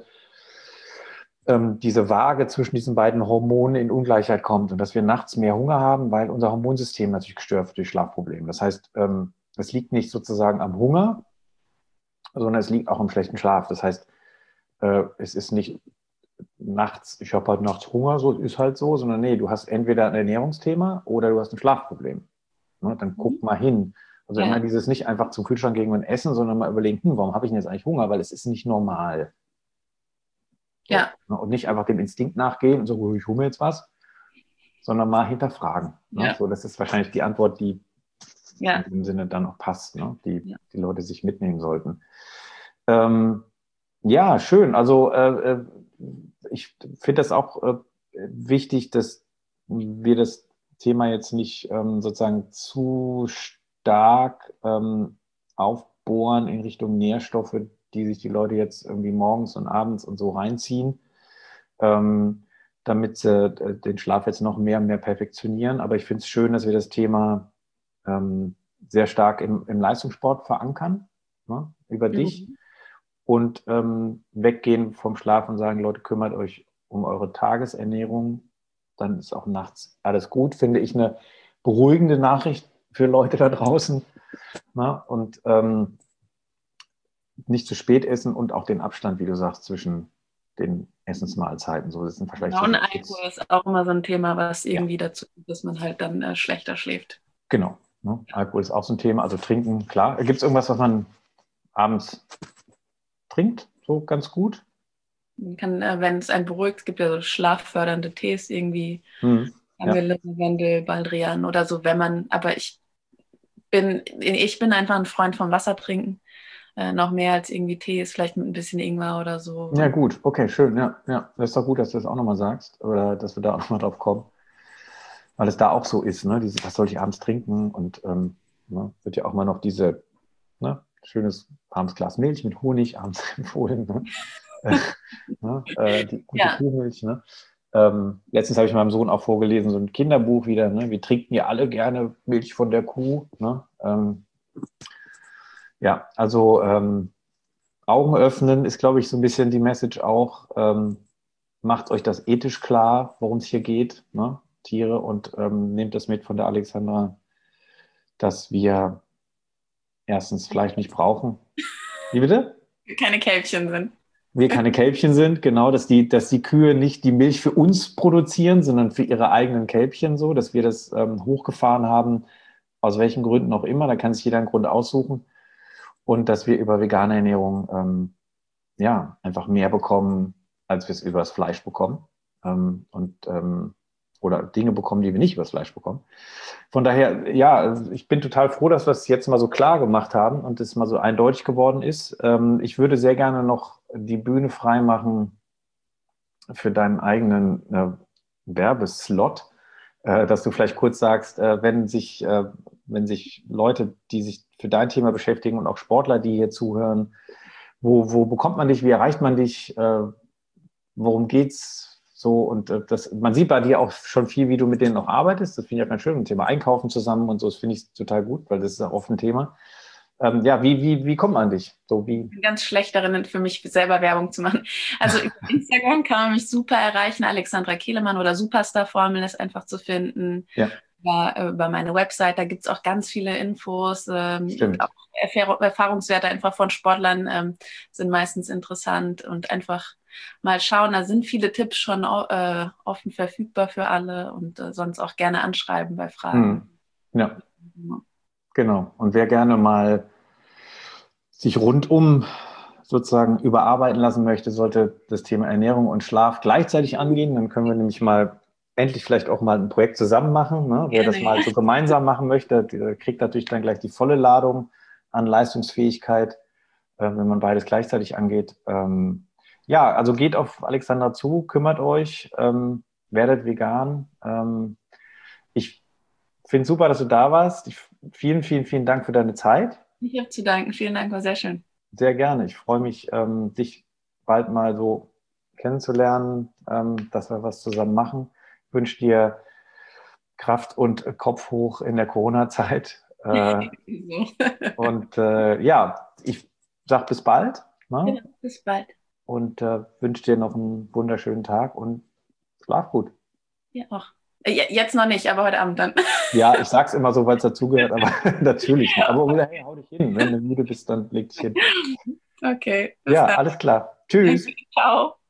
diese Waage zwischen diesen beiden Hormonen in Ungleichheit kommt und dass wir nachts mehr Hunger haben, weil unser Hormonsystem natürlich gestört wird durch Schlafprobleme. Das heißt, es liegt nicht sozusagen am Hunger, sondern es liegt auch am schlechten Schlaf. Das heißt, es ist nicht nachts, ich habe halt nachts Hunger, so ist halt so, sondern nee, du hast entweder ein Ernährungsthema oder du hast ein Schlafproblem. Ne? Dann guck mal hin. Also immer Ja, dieses nicht einfach zum Kühlschrank gehen und essen, sondern mal überlegen, warum habe ich denn jetzt eigentlich Hunger? Weil es ist nicht normal. So, ja, ne? Und nicht einfach dem Instinkt nachgehen und so, oh, ich hole mir jetzt was, sondern mal hinterfragen. Ne? ja, So, das ist wahrscheinlich die Antwort, die in ja, dem Sinne dann auch passt, ne? Die ja. die Leute sich mitnehmen sollten. Ähm, ja, schön. Also ich finde das auch wichtig, dass wir das Thema jetzt nicht sozusagen zu stark aufbohren in Richtung Nährstoffe, die sich die Leute jetzt irgendwie morgens und abends und so reinziehen, ähm, damit sie den Schlaf jetzt noch mehr und mehr perfektionieren. Aber ich finde es schön, dass wir das Thema sehr stark im Leistungssport verankern, ne, über dich Mhm. und weggehen vom Schlaf und sagen, Leute, kümmert euch um eure Tagesernährung, dann ist auch nachts alles gut, finde ich eine beruhigende Nachricht für Leute da draußen. Ne? Und nicht zu spät essen und auch den Abstand, wie du sagst, zwischen den Essensmahlzeiten. So, das sind vielleicht Genau, so und die Alkohol Tipps. ist auch immer so ein Thema, was Ja, irgendwie dazu führt, dass man halt dann schlechter schläft. genau. Ne? Alkohol ist auch so ein Thema, also trinken, klar. Gibt es irgendwas, was man abends trinkt, so ganz gut? Man kann, wenn es einen beruhigt, es gibt ja so schlaffördernde Tees irgendwie, Hm. Ja. Kamille, Lavendel, Baldrian oder so, wenn man, aber ich bin einfach ein Freund vom Wasser trinken, noch mehr als irgendwie Tees, vielleicht mit ein bisschen Ingwer oder so. Ja, gut, okay, schön, ja, ja. Das ist doch gut, dass du das auch nochmal sagst oder dass wir da auch nochmal drauf kommen, weil es da auch so ist, ne? Was soll ich abends trinken? Und ne, wird ja auch mal noch ne, schönes warmes Glas Milch mit Honig abends empfohlen, ne? Ne? Die gute Ja, Kuhmilch, ne? Letztens habe ich meinem Sohn auch vorgelesen, so ein Kinderbuch wieder, ne? Wir trinken ja alle gerne Milch von der Kuh, ne? Ja, also Augen öffnen ist, glaube ich, so ein bisschen die Message auch. Macht euch das ethisch klar, worum es hier geht, ne? Tiere, und nehmt das mit von der Alexandra, dass wir erstens Fleisch nicht brauchen. Wie bitte? keine Kälbchen sind. Wir keine Kälbchen sind, genau, dass die Kühe nicht die Milch für uns produzieren, sondern für ihre eigenen Kälbchen so, dass wir das hochgefahren haben, aus welchen Gründen auch immer, da kann sich jeder einen Grund aussuchen. Und dass wir über vegane Ernährung ja einfach mehr bekommen, als wir es über das Fleisch bekommen. Oder Dinge bekommen, die wir nicht über das Fleisch bekommen. Von daher, ja, ich bin total froh, dass wir es jetzt mal so klar gemacht haben und es mal so eindeutig geworden ist. Ich würde sehr gerne noch die Bühne freimachen für deinen eigenen Werbeslot, dass du vielleicht kurz sagst, wenn sich Leute, die sich für dein Thema beschäftigen und auch Sportler, die hier zuhören, wo bekommt man dich, wie erreicht man dich, worum geht's so? Und man sieht bei dir auch schon viel, wie du mit denen auch arbeitest. Das finde ich auch ganz schön. Ein Thema Einkaufen zusammen und so, das finde ich total gut, weil das ist auch oft ein Thema. Ja, wie kommt man an dich? Ich bin ganz schlecht darin, für mich selber Werbung zu machen. Also über Instagram kann man mich super erreichen. Alexandra Kehlemann oder Superstar-Formel ist einfach zu finden. Ja. Über meine Website, da gibt es auch ganz viele Infos. Stimmt. Auch Erfahrungswerte einfach von Sportlern sind meistens interessant und einfach mal schauen. Da sind viele Tipps schon offen verfügbar für alle und sonst auch gerne anschreiben bei Fragen. Ja. Genau. Und wer gerne mal sich rundum sozusagen überarbeiten lassen möchte, sollte das Thema Ernährung und Schlaf gleichzeitig angehen. Dann können wir nämlich mal endlich vielleicht auch mal ein Projekt zusammen machen. Ne? Wer das mal so gemeinsam machen möchte, der kriegt natürlich dann gleich die volle Ladung an Leistungsfähigkeit, wenn man beides gleichzeitig angeht. Ja, also geht auf Alexandra zu, kümmert euch, werdet vegan. Ich finde es super, dass du da warst. Vielen, vielen, vielen Dank für deine Zeit. Ich habe zu danken. Vielen Dank, war sehr schön. Sehr gerne. Ich freue mich, dich bald mal so kennenzulernen, dass wir was zusammen machen. Ich wünsche dir Kraft und Kopf hoch in der Corona-Zeit. Und ja, ich sage bis bald. Ne? Ja, bis bald. Und wünsche dir noch einen wunderschönen Tag und schlaf gut. Ja, auch. Jetzt noch nicht, aber heute Abend dann. Ja, ich sag's immer so, weil es dazugehört, aber natürlich nicht. Aber hey, hau dich hin. Wenn du müde bist, dann leg dich hin. Okay. Ja, alles klar. Tschüss. Ciao.